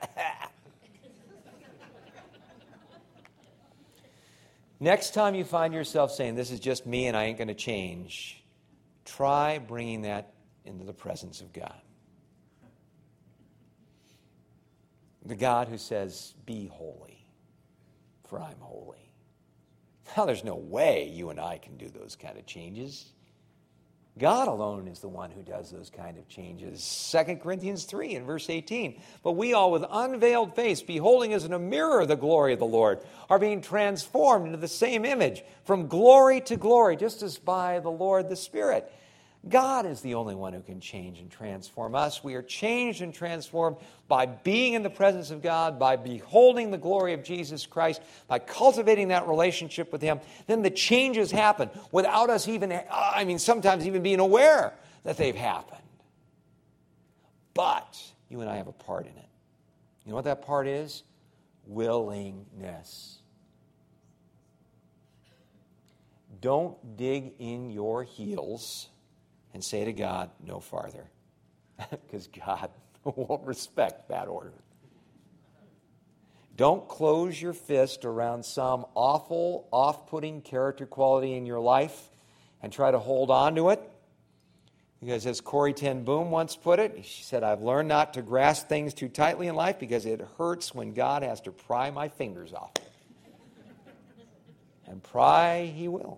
Next time you find yourself saying, this is just me and I ain't going to change, try bringing that into the presence of God. The God who says, be holy, for I'm holy. Now, there's no way you and I can do those kind of changes. God alone is the one who does those kind of changes. Second Corinthians three and verse eighteen. But we all with unveiled face, beholding as in a mirror the glory of the Lord, are being transformed into the same image from glory to glory, just as by the Lord the Spirit. God is the only one who can change and transform us. We are changed and transformed by being in the presence of God, by beholding the glory of Jesus Christ, by cultivating that relationship with Him. Then the changes happen without us even, I mean, sometimes even being aware that they've happened. But you and I have a part in it. You know what that part is? Willingness. Don't dig in your heels and say to God, no farther. Because God won't respect that order. Don't close your fist around some awful, off-putting character quality in your life and try to hold on to it. Because as Corrie ten Boom once put it, she said, I've learned not to grasp things too tightly in life because it hurts when God has to pry my fingers off. And pry he will.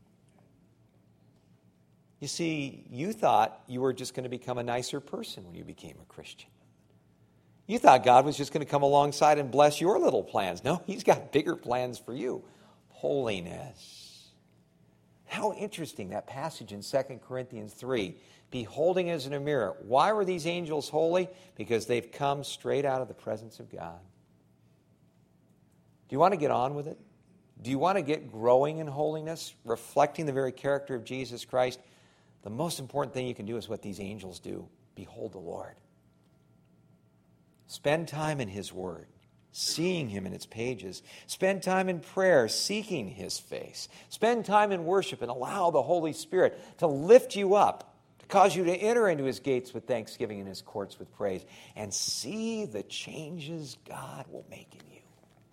You see, you thought you were just going to become a nicer person when you became a Christian. You thought God was just going to come alongside and bless your little plans. No, he's got bigger plans for you. Holiness. How interesting, that passage in Second Corinthians three. Beholding as in a mirror. Why were these angels holy? Because they've come straight out of the presence of God. Do you want to get on with it? Do you want to get growing in holiness, reflecting the very character of Jesus Christ? The most important thing you can do is what these angels do. Behold the Lord. Spend time in his word, seeing him in its pages. Spend time in prayer, seeking his face. Spend time in worship and allow the Holy Spirit to lift you up, to cause you to enter into his gates with thanksgiving and his courts with praise. And see the changes God will make in you.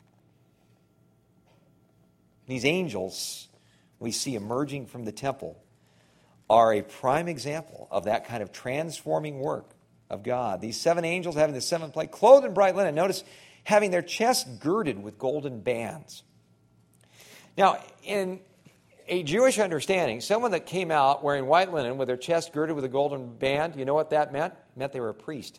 These angels we see emerging from the temple are a prime example of that kind of transforming work of God. These seven angels having the seventh plague, clothed in bright linen. Notice, having their chests girded with golden bands. Now, in a Jewish understanding, someone that came out wearing white linen with their chest girded with a golden band, you know what that meant? It meant they were a priest.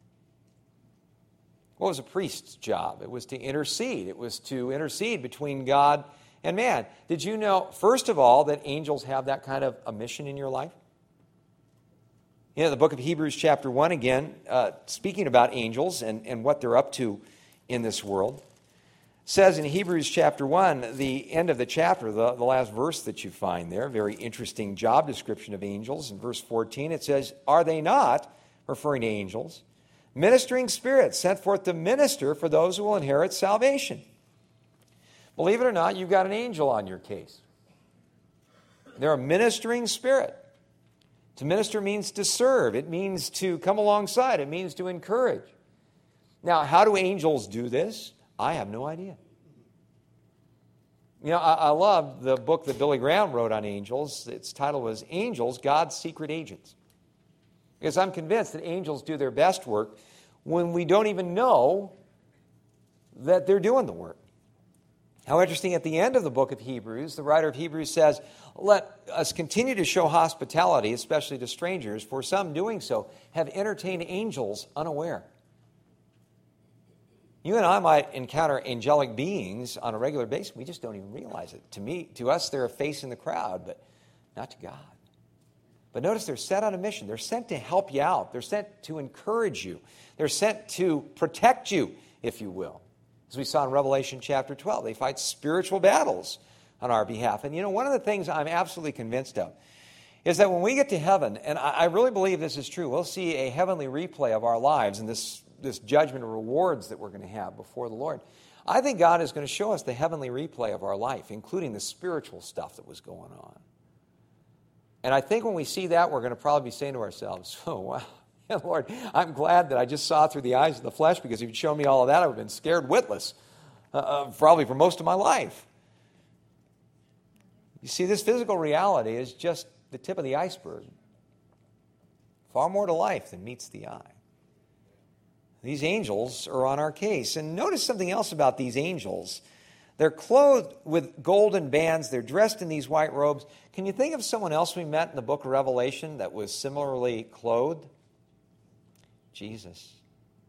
What was a priest's job? It was to intercede. It was to intercede between God and man. Did you know, first of all, that angels have that kind of a mission in your life? You know, the book of Hebrews chapter one, again, uh, speaking about angels and, and what they're up to in this world, says in Hebrews chapter one, the end of the chapter, the, the last verse that you find there, very interesting job description of angels. In verse fourteen, it says, are they not, referring to angels, ministering spirits sent forth to minister for those who will inherit salvation? Believe it or not, you've got an angel on your case. They're a ministering spirit. To minister means to serve. It means to come alongside. It means to encourage. Now, how do angels do this? I have no idea. You know, I, I love the book that Billy Graham wrote on angels. Its title was Angels, God's Secret Agents. Because I'm convinced that angels do their best work when we don't even know that they're doing the work. How interesting, at the end of the book of Hebrews, the writer of Hebrews says, let us continue to show hospitality, especially to strangers, for some doing so have entertained angels unaware. You and I might encounter angelic beings on a regular basis. We just don't even realize it. To me, to us, they're a face in the crowd, but not to God. But notice they're set on a mission. They're sent to help you out. They're sent to encourage you. They're sent to protect you, if you will. As we saw in Revelation chapter twelve, they fight spiritual battles on our behalf. And you know, one of the things I'm absolutely convinced of is that when we get to heaven, and I really believe this is true, we'll see a heavenly replay of our lives and this, this judgment of rewards that we're going to have before the Lord. I think God is going to show us the heavenly replay of our life, including the spiritual stuff that was going on. And I think when we see that, we're going to probably be saying to ourselves, oh, wow. Yeah, Lord, I'm glad that I just saw through the eyes of the flesh, because if you'd shown me all of that, I would have been scared witless, uh, uh, probably for most of my life. You see, this physical reality is just the tip of the iceberg. Far more to life than meets the eye. These angels are on our case. And notice something else about these angels. They're clothed with golden bands. They're dressed in these white robes. Can you think of someone else we met in the book of Revelation that was similarly clothed? Jesus.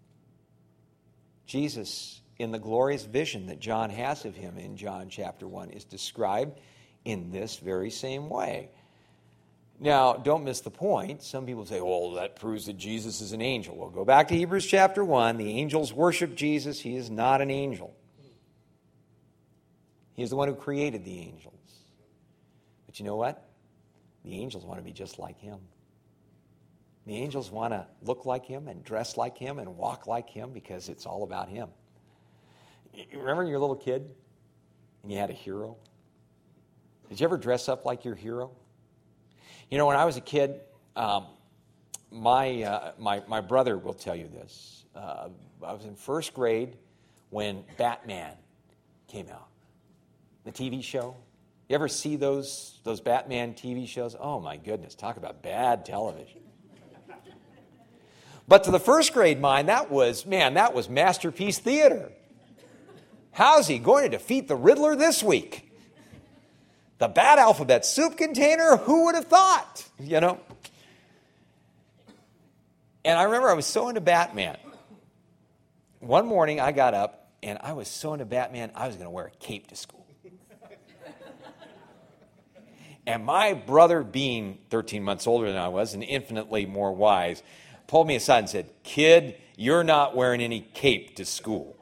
Jesus, in the glorious vision that John has of him in John chapter one, is described in this very same way. Now, don't miss the point. Some people say, well, that proves that Jesus is an angel. Well, go back to Hebrews chapter one. The angels worship Jesus. He is not an angel. He is the one who created the angels. But you know what? The angels want to be just like him. The angels want to look like him and dress like him and walk like him, because it's all about him. You remember your little kid and you had a hero? Did you ever dress up like your hero? You know, when I was a kid, um, my, uh, my, my brother will tell you this. Uh, I was in first grade when Batman came out. The T V show. You ever see those, those Batman T V shows? Oh my goodness, talk about bad television. But to the first grade mind, that was, man, that was masterpiece theater. How's he going to defeat the Riddler this week? The Bat Alphabet soup container? Who would have thought? You know? And I remember I was so into Batman. One morning I got up and I was so into Batman, I was going to wear a cape to school. And my brother, being thirteen months older than I was and infinitely more wise, pulled me aside and said, "Kid, you're not wearing any cape to school."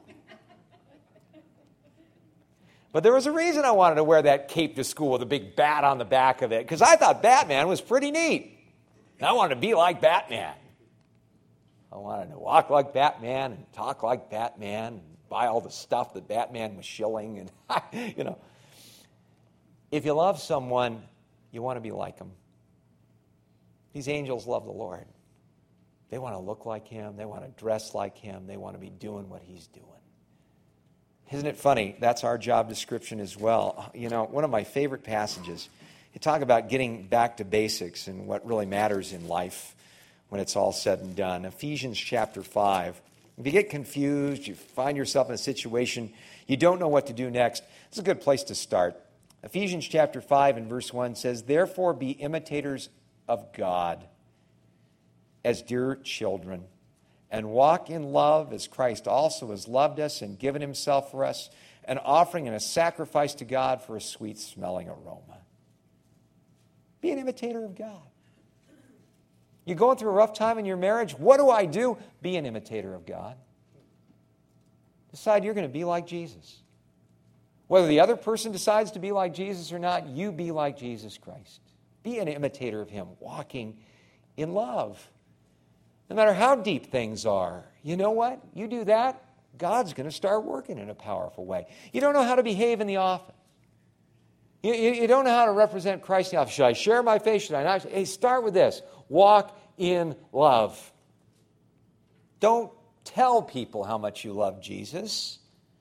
But there was a reason I wanted to wear that cape to school with a big bat on the back of it, because I thought Batman was pretty neat. And I wanted to be like Batman. I wanted to walk like Batman and talk like Batman and buy all the stuff that Batman was shilling. And, you know, if you love someone, you want to be like them. These angels love the Lord. They want to look like him. They want to dress like him. They want to be doing what he's doing. Isn't it funny? That's our job description as well. You know, one of my favorite passages, you talk about getting back to basics and what really matters in life when it's all said and done. Ephesians chapter five. If you get confused, you find yourself in a situation, you don't know what to do next, it's a good place to start. Ephesians chapter five and verse one says, "Therefore be imitators of God as dear children, and walk in love as Christ also has loved us and given himself for us, an offering and a sacrifice to God for a sweet-smelling aroma." Be an imitator of God. You're going through a rough time in your marriage, what do I do? Be an imitator of God. Decide you're going to be like Jesus. Whether the other person decides to be like Jesus or not, you be like Jesus Christ. Be an imitator of him, walking in love. No matter how deep things are, you know what? You do that, God's going to start working in a powerful way. You don't know how to behave in the office. You, you, you don't know how to represent Christ in the office. Should I share my faith? Should I not? Hey, start with this. Walk in love. Don't tell people how much you love Jesus.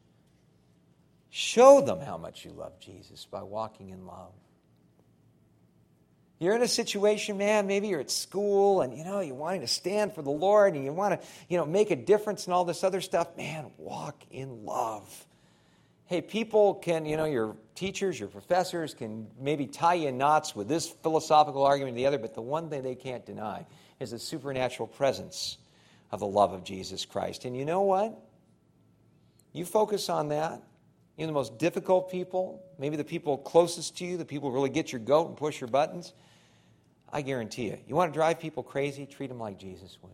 Show them how much you love Jesus by walking in love. You're in a situation, man, maybe you're at school and, you know, you're wanting to stand for the Lord and you want to, you know, make a difference and all this other stuff. Man, walk in love. Hey, people can, you know, your teachers, your professors can maybe tie you in knots with this philosophical argument or the other, but the one thing they can't deny is the supernatural presence of the love of Jesus Christ. And you know what? You focus on that. You're the most difficult people, maybe the people closest to you, the people who really get your goat and push your buttons. I guarantee you, you want to drive people crazy, treat them like Jesus would.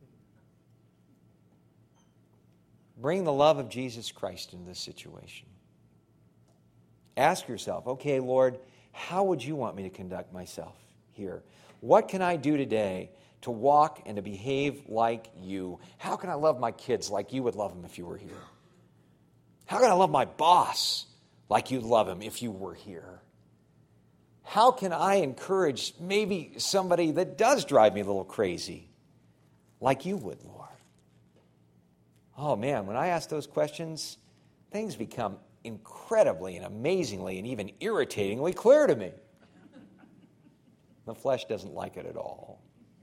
Bring the love of Jesus Christ into this situation. Ask yourself, okay, Lord, how would you want me to conduct myself here? What can I do today to walk and to behave like you? How can I love my kids like you would love them if you were here? How can I love my boss like you'd love him if you were here? How can I encourage maybe somebody that does drive me a little crazy like you would, Lord? Oh, man, when I ask those questions, things become incredibly and amazingly and even irritatingly clear to me. The flesh doesn't like it at all.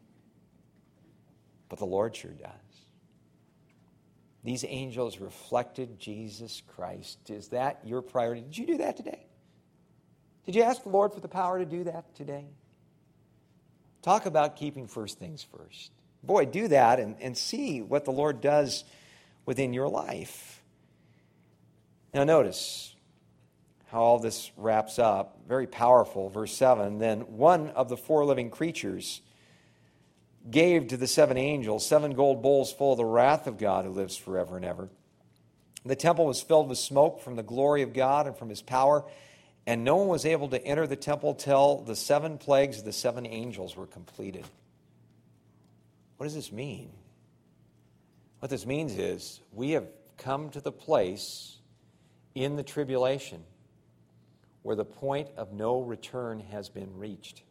But the Lord sure does. These angels reflected Jesus Christ. Is that your priority? Did you do that today? Did you ask the Lord for the power to do that today? Talk about keeping first things first. Boy, do that and, and see what the Lord does within your life. Now notice how all this wraps up. Very powerful. Verse seven, then one of the four living creatures gave to the seven angels seven gold bowls full of the wrath of God who lives forever and ever. The temple was filled with smoke from the glory of God and from his power, and no one was able to enter the temple till the seven plagues of the seven angels were completed. What does this mean? What this means is we have come to the place in the tribulation where the point of no return has been reached.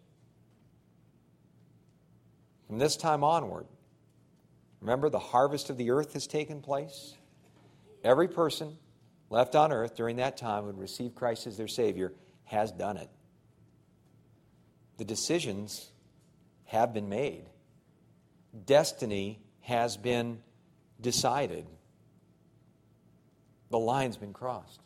From this time onward, remember the harvest of the earth has taken place, Every person left on earth during that time who would receive Christ as their Savior has done it. The decisions have been made. Destiny has been decided. The line's been crossed.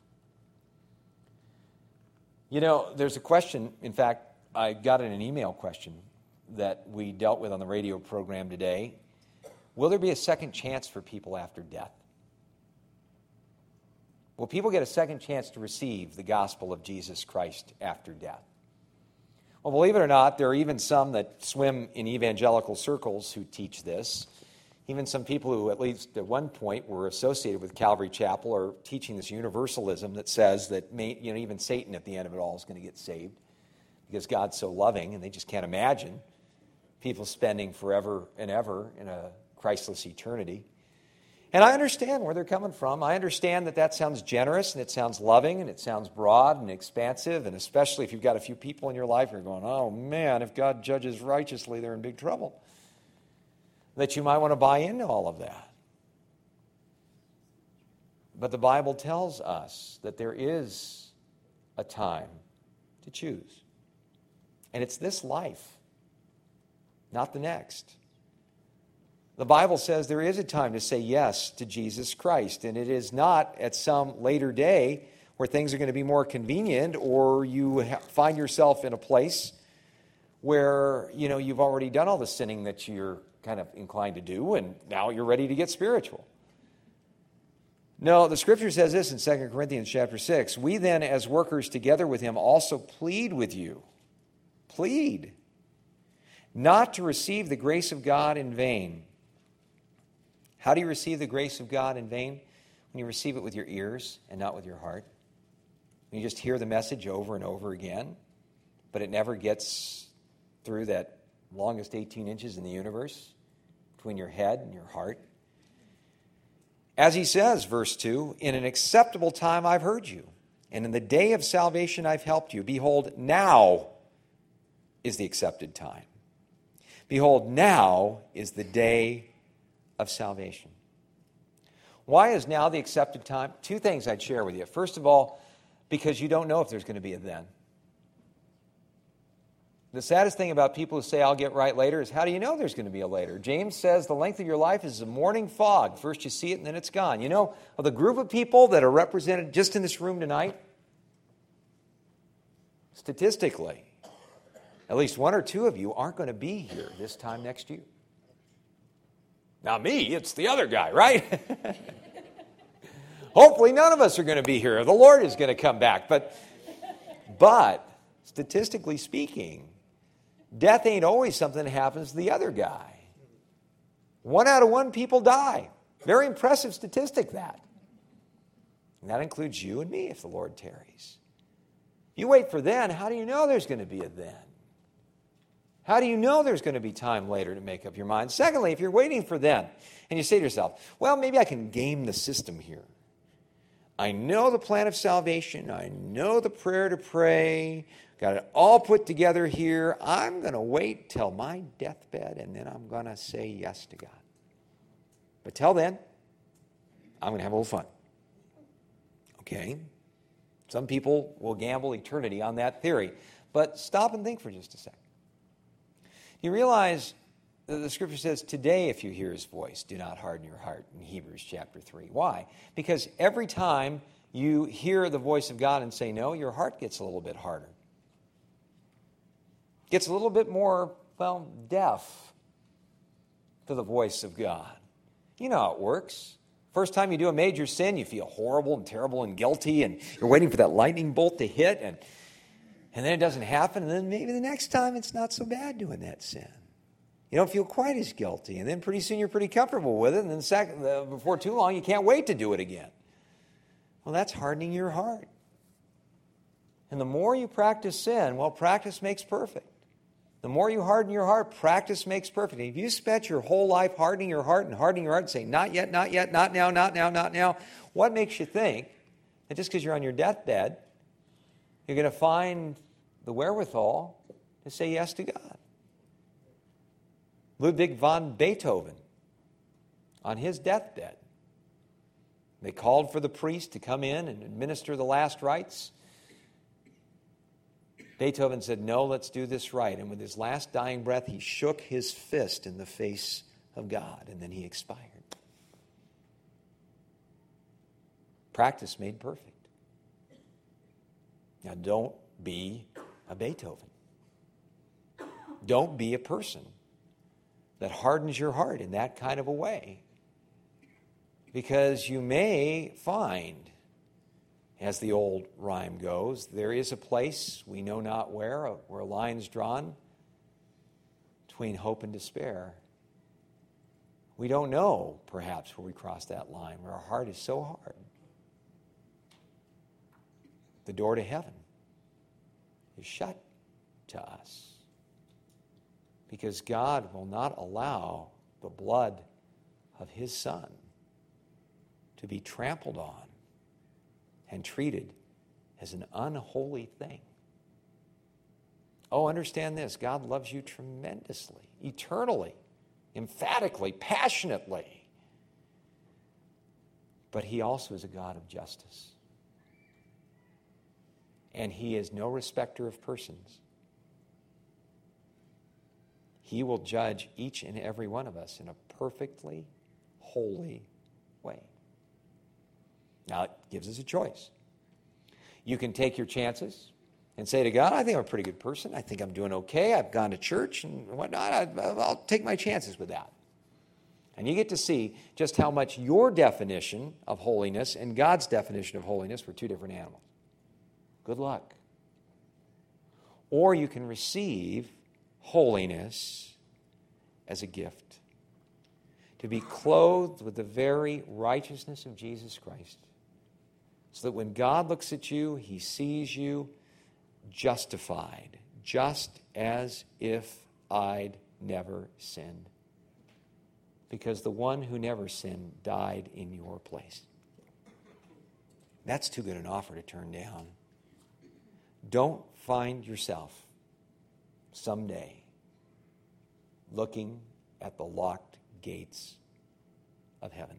You know, there's a question, in fact, I got in an email question that we dealt with on the radio program today. Will there be a second chance for people after death? Will people get a second chance to receive the gospel of Jesus Christ after death? Well, believe it or not, there are even some that swim in evangelical circles who teach this. Even some people who, at least at one point, were associated with Calvary Chapel are teaching this universalism that says that may, you know, even Satan at the end of it all is going to get saved because God's so loving, and they just can't imagine people spending forever and ever in a Christless eternity. And I understand where they're coming from. I understand that that sounds generous, and it sounds loving, and it sounds broad and expansive, and especially if you've got a few people in your life who are going, oh man, if God judges righteously, they're in big trouble. That you might want to buy into all of that. But the Bible tells us that there is a time to choose. And it's this life, not the next. The Bible says there is a time to say yes to Jesus Christ, and it is not at some later day where things are going to be more convenient or you find yourself in a place where, you know, you've already done all the sinning that you're kind of inclined to do, and now you're ready to get spiritual. No, the Scripture says this in Second Corinthians chapter six, we then as workers together with him also plead with you, plead, not to receive the grace of God in vain. How do you receive the grace of God in vain? When you receive it with your ears and not with your heart. When you just hear the message over and over again, but it never gets through that longest eighteen inches in the universe between your head and your heart. As he says, verse two, in an acceptable time I've heard you, and in the day of salvation I've helped you. Behold, now is the accepted time. Behold, now is the day of salvation. Why is now the accepted time? Two things I'd share with you. First of all, because you don't know if there's going to be a then. The saddest thing about people who say, I'll get right later, is how do you know there's going to be a later? James says the length of your life is a morning fog. First you see it and then it's gone. You know, of the group of people that are represented just in this room tonight, statistically, at least one or two of you aren't going to be here this time next year. Now me, it's the other guy, right? Hopefully none of us are going to be here. The Lord is going to come back. But, but statistically speaking, death ain't always something that happens to the other guy. One out of one people die. Very impressive statistic, that. And that includes you and me if the Lord tarries. You wait for then, how do you know there's going to be a then? How do you know there's going to be time later to make up your mind? Secondly, if you're waiting for then, and you say to yourself, well, maybe I can game the system here. I know the plan of salvation. I know the prayer to pray. Got it all put together here. I'm going to wait till my deathbed, and then I'm going to say yes to God. But till then, I'm going to have a little fun. Okay? Some people will gamble eternity on that theory. But stop and think for just a second. You realize that the Scripture says, today if you hear his voice, do not harden your heart, in Hebrews chapter three. Why? Because every time you hear the voice of God and say no, your heart gets a little bit harder. Gets a little bit more, well, deaf to the voice of God. You know how it works. First time you do a major sin, you feel horrible and terrible and guilty, and you're waiting for that lightning bolt to hit, and And then it doesn't happen, and then maybe the next time it's not so bad doing that sin. You don't feel quite as guilty, and then pretty soon you're pretty comfortable with it, and then second, uh, before too long you can't wait to do it again. Well, that's hardening your heart. And the more you practice sin, well, practice makes perfect. The more you harden your heart, practice makes perfect. And if you spent your whole life hardening your heart and hardening your heart and saying, not yet, not yet, not now, not now, not now, what makes you think that just because you're on your deathbed, you're going to find the wherewithal to say yes to God? Ludwig von Beethoven, on his deathbed, They called for the priest to come in and administer the last rites. Beethoven said, no, let's do this right. And with his last dying breath, he shook his fist in the face of God, and then he expired. Practice made perfect. Now, don't be a Beethoven. Don't be a person that hardens your heart in that kind of a way. Because you may find, as the old rhyme goes, there is a place we know not where, where a line's drawn between hope and despair. We don't know, perhaps, where we cross that line, where our heart is so hard. The door to heaven is shut to us because God will not allow the blood of his Son to be trampled on and treated as an unholy thing. Oh, understand this. God loves you tremendously, eternally, emphatically, passionately. But he also is a God of justice. And he is no respecter of persons. He will judge each and every one of us in a perfectly holy way. Now, it gives us a choice. You can take your chances and say to God, I think I'm a pretty good person. I think I'm doing okay. I've gone to church and whatnot. I, I'll take my chances with that. And you get to see just how much your definition of holiness and God's definition of holiness were two different animals. Good luck. Or you can receive holiness as a gift. To be clothed with the very righteousness of Jesus Christ. So that when God looks at you, he sees you justified. Just as if I'd never sinned. Because the one who never sinned died in your place. That's too good an offer to turn down. Don't find yourself someday looking at the locked gates of heaven.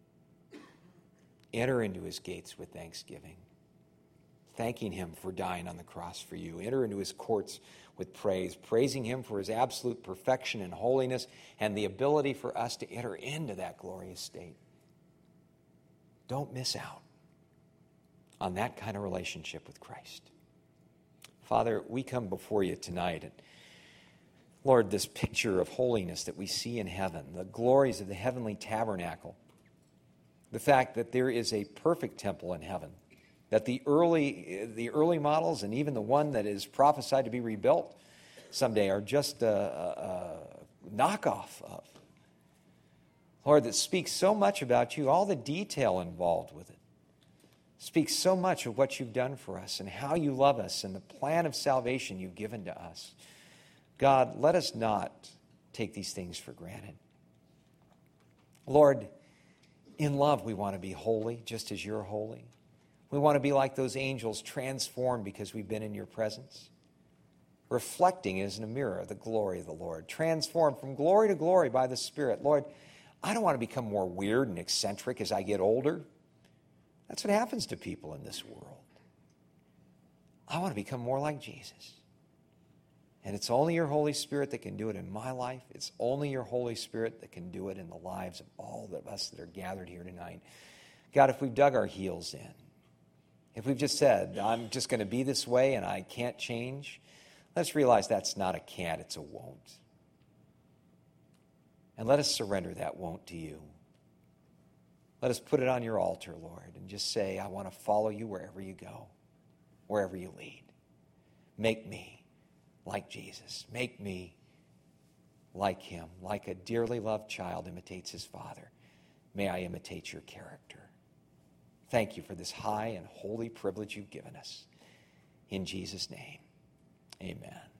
Enter into his gates with thanksgiving, thanking him for dying on the cross for you. Enter into his courts with praise, praising him for his absolute perfection and holiness and the ability for us to enter into that glorious state. Don't miss out on that kind of relationship with Christ. Father, we come before you tonight, and Lord, this picture of holiness that we see in heaven, the glories of the heavenly tabernacle, the fact that there is a perfect temple in heaven, that the early, the early models and even the one that is prophesied to be rebuilt someday are just a, a, a knockoff of. Lord, that speaks so much about you, all the detail involved with it. Speaks so much of what you've done for us and how you love us and the plan of salvation you've given to us. God, let us not take these things for granted. Lord, in love we want to be holy just as you're holy. We want to be like those angels, transformed because we've been in your presence. Reflecting as in a mirror the glory of the Lord. Transformed from glory to glory by the Spirit. Lord, I don't want to become more weird and eccentric as I get older. That's what happens to people in this world. I want to become more like Jesus. And it's only your Holy Spirit that can do it in my life. It's only your Holy Spirit that can do it in the lives of all of us that are gathered here tonight. God, if we've dug our heels in, if we've just said, I'm just going to be this way and I can't change, let's realize that's not a can't, it's a won't. And let us surrender that won't to you. Let us put it on your altar, Lord, and just say, I want to follow you wherever you go, wherever you lead. Make me like Jesus. Make me like him, like a dearly loved child imitates his father. May I imitate your character. Thank you for this high and holy privilege you've given us. In Jesus' name, amen.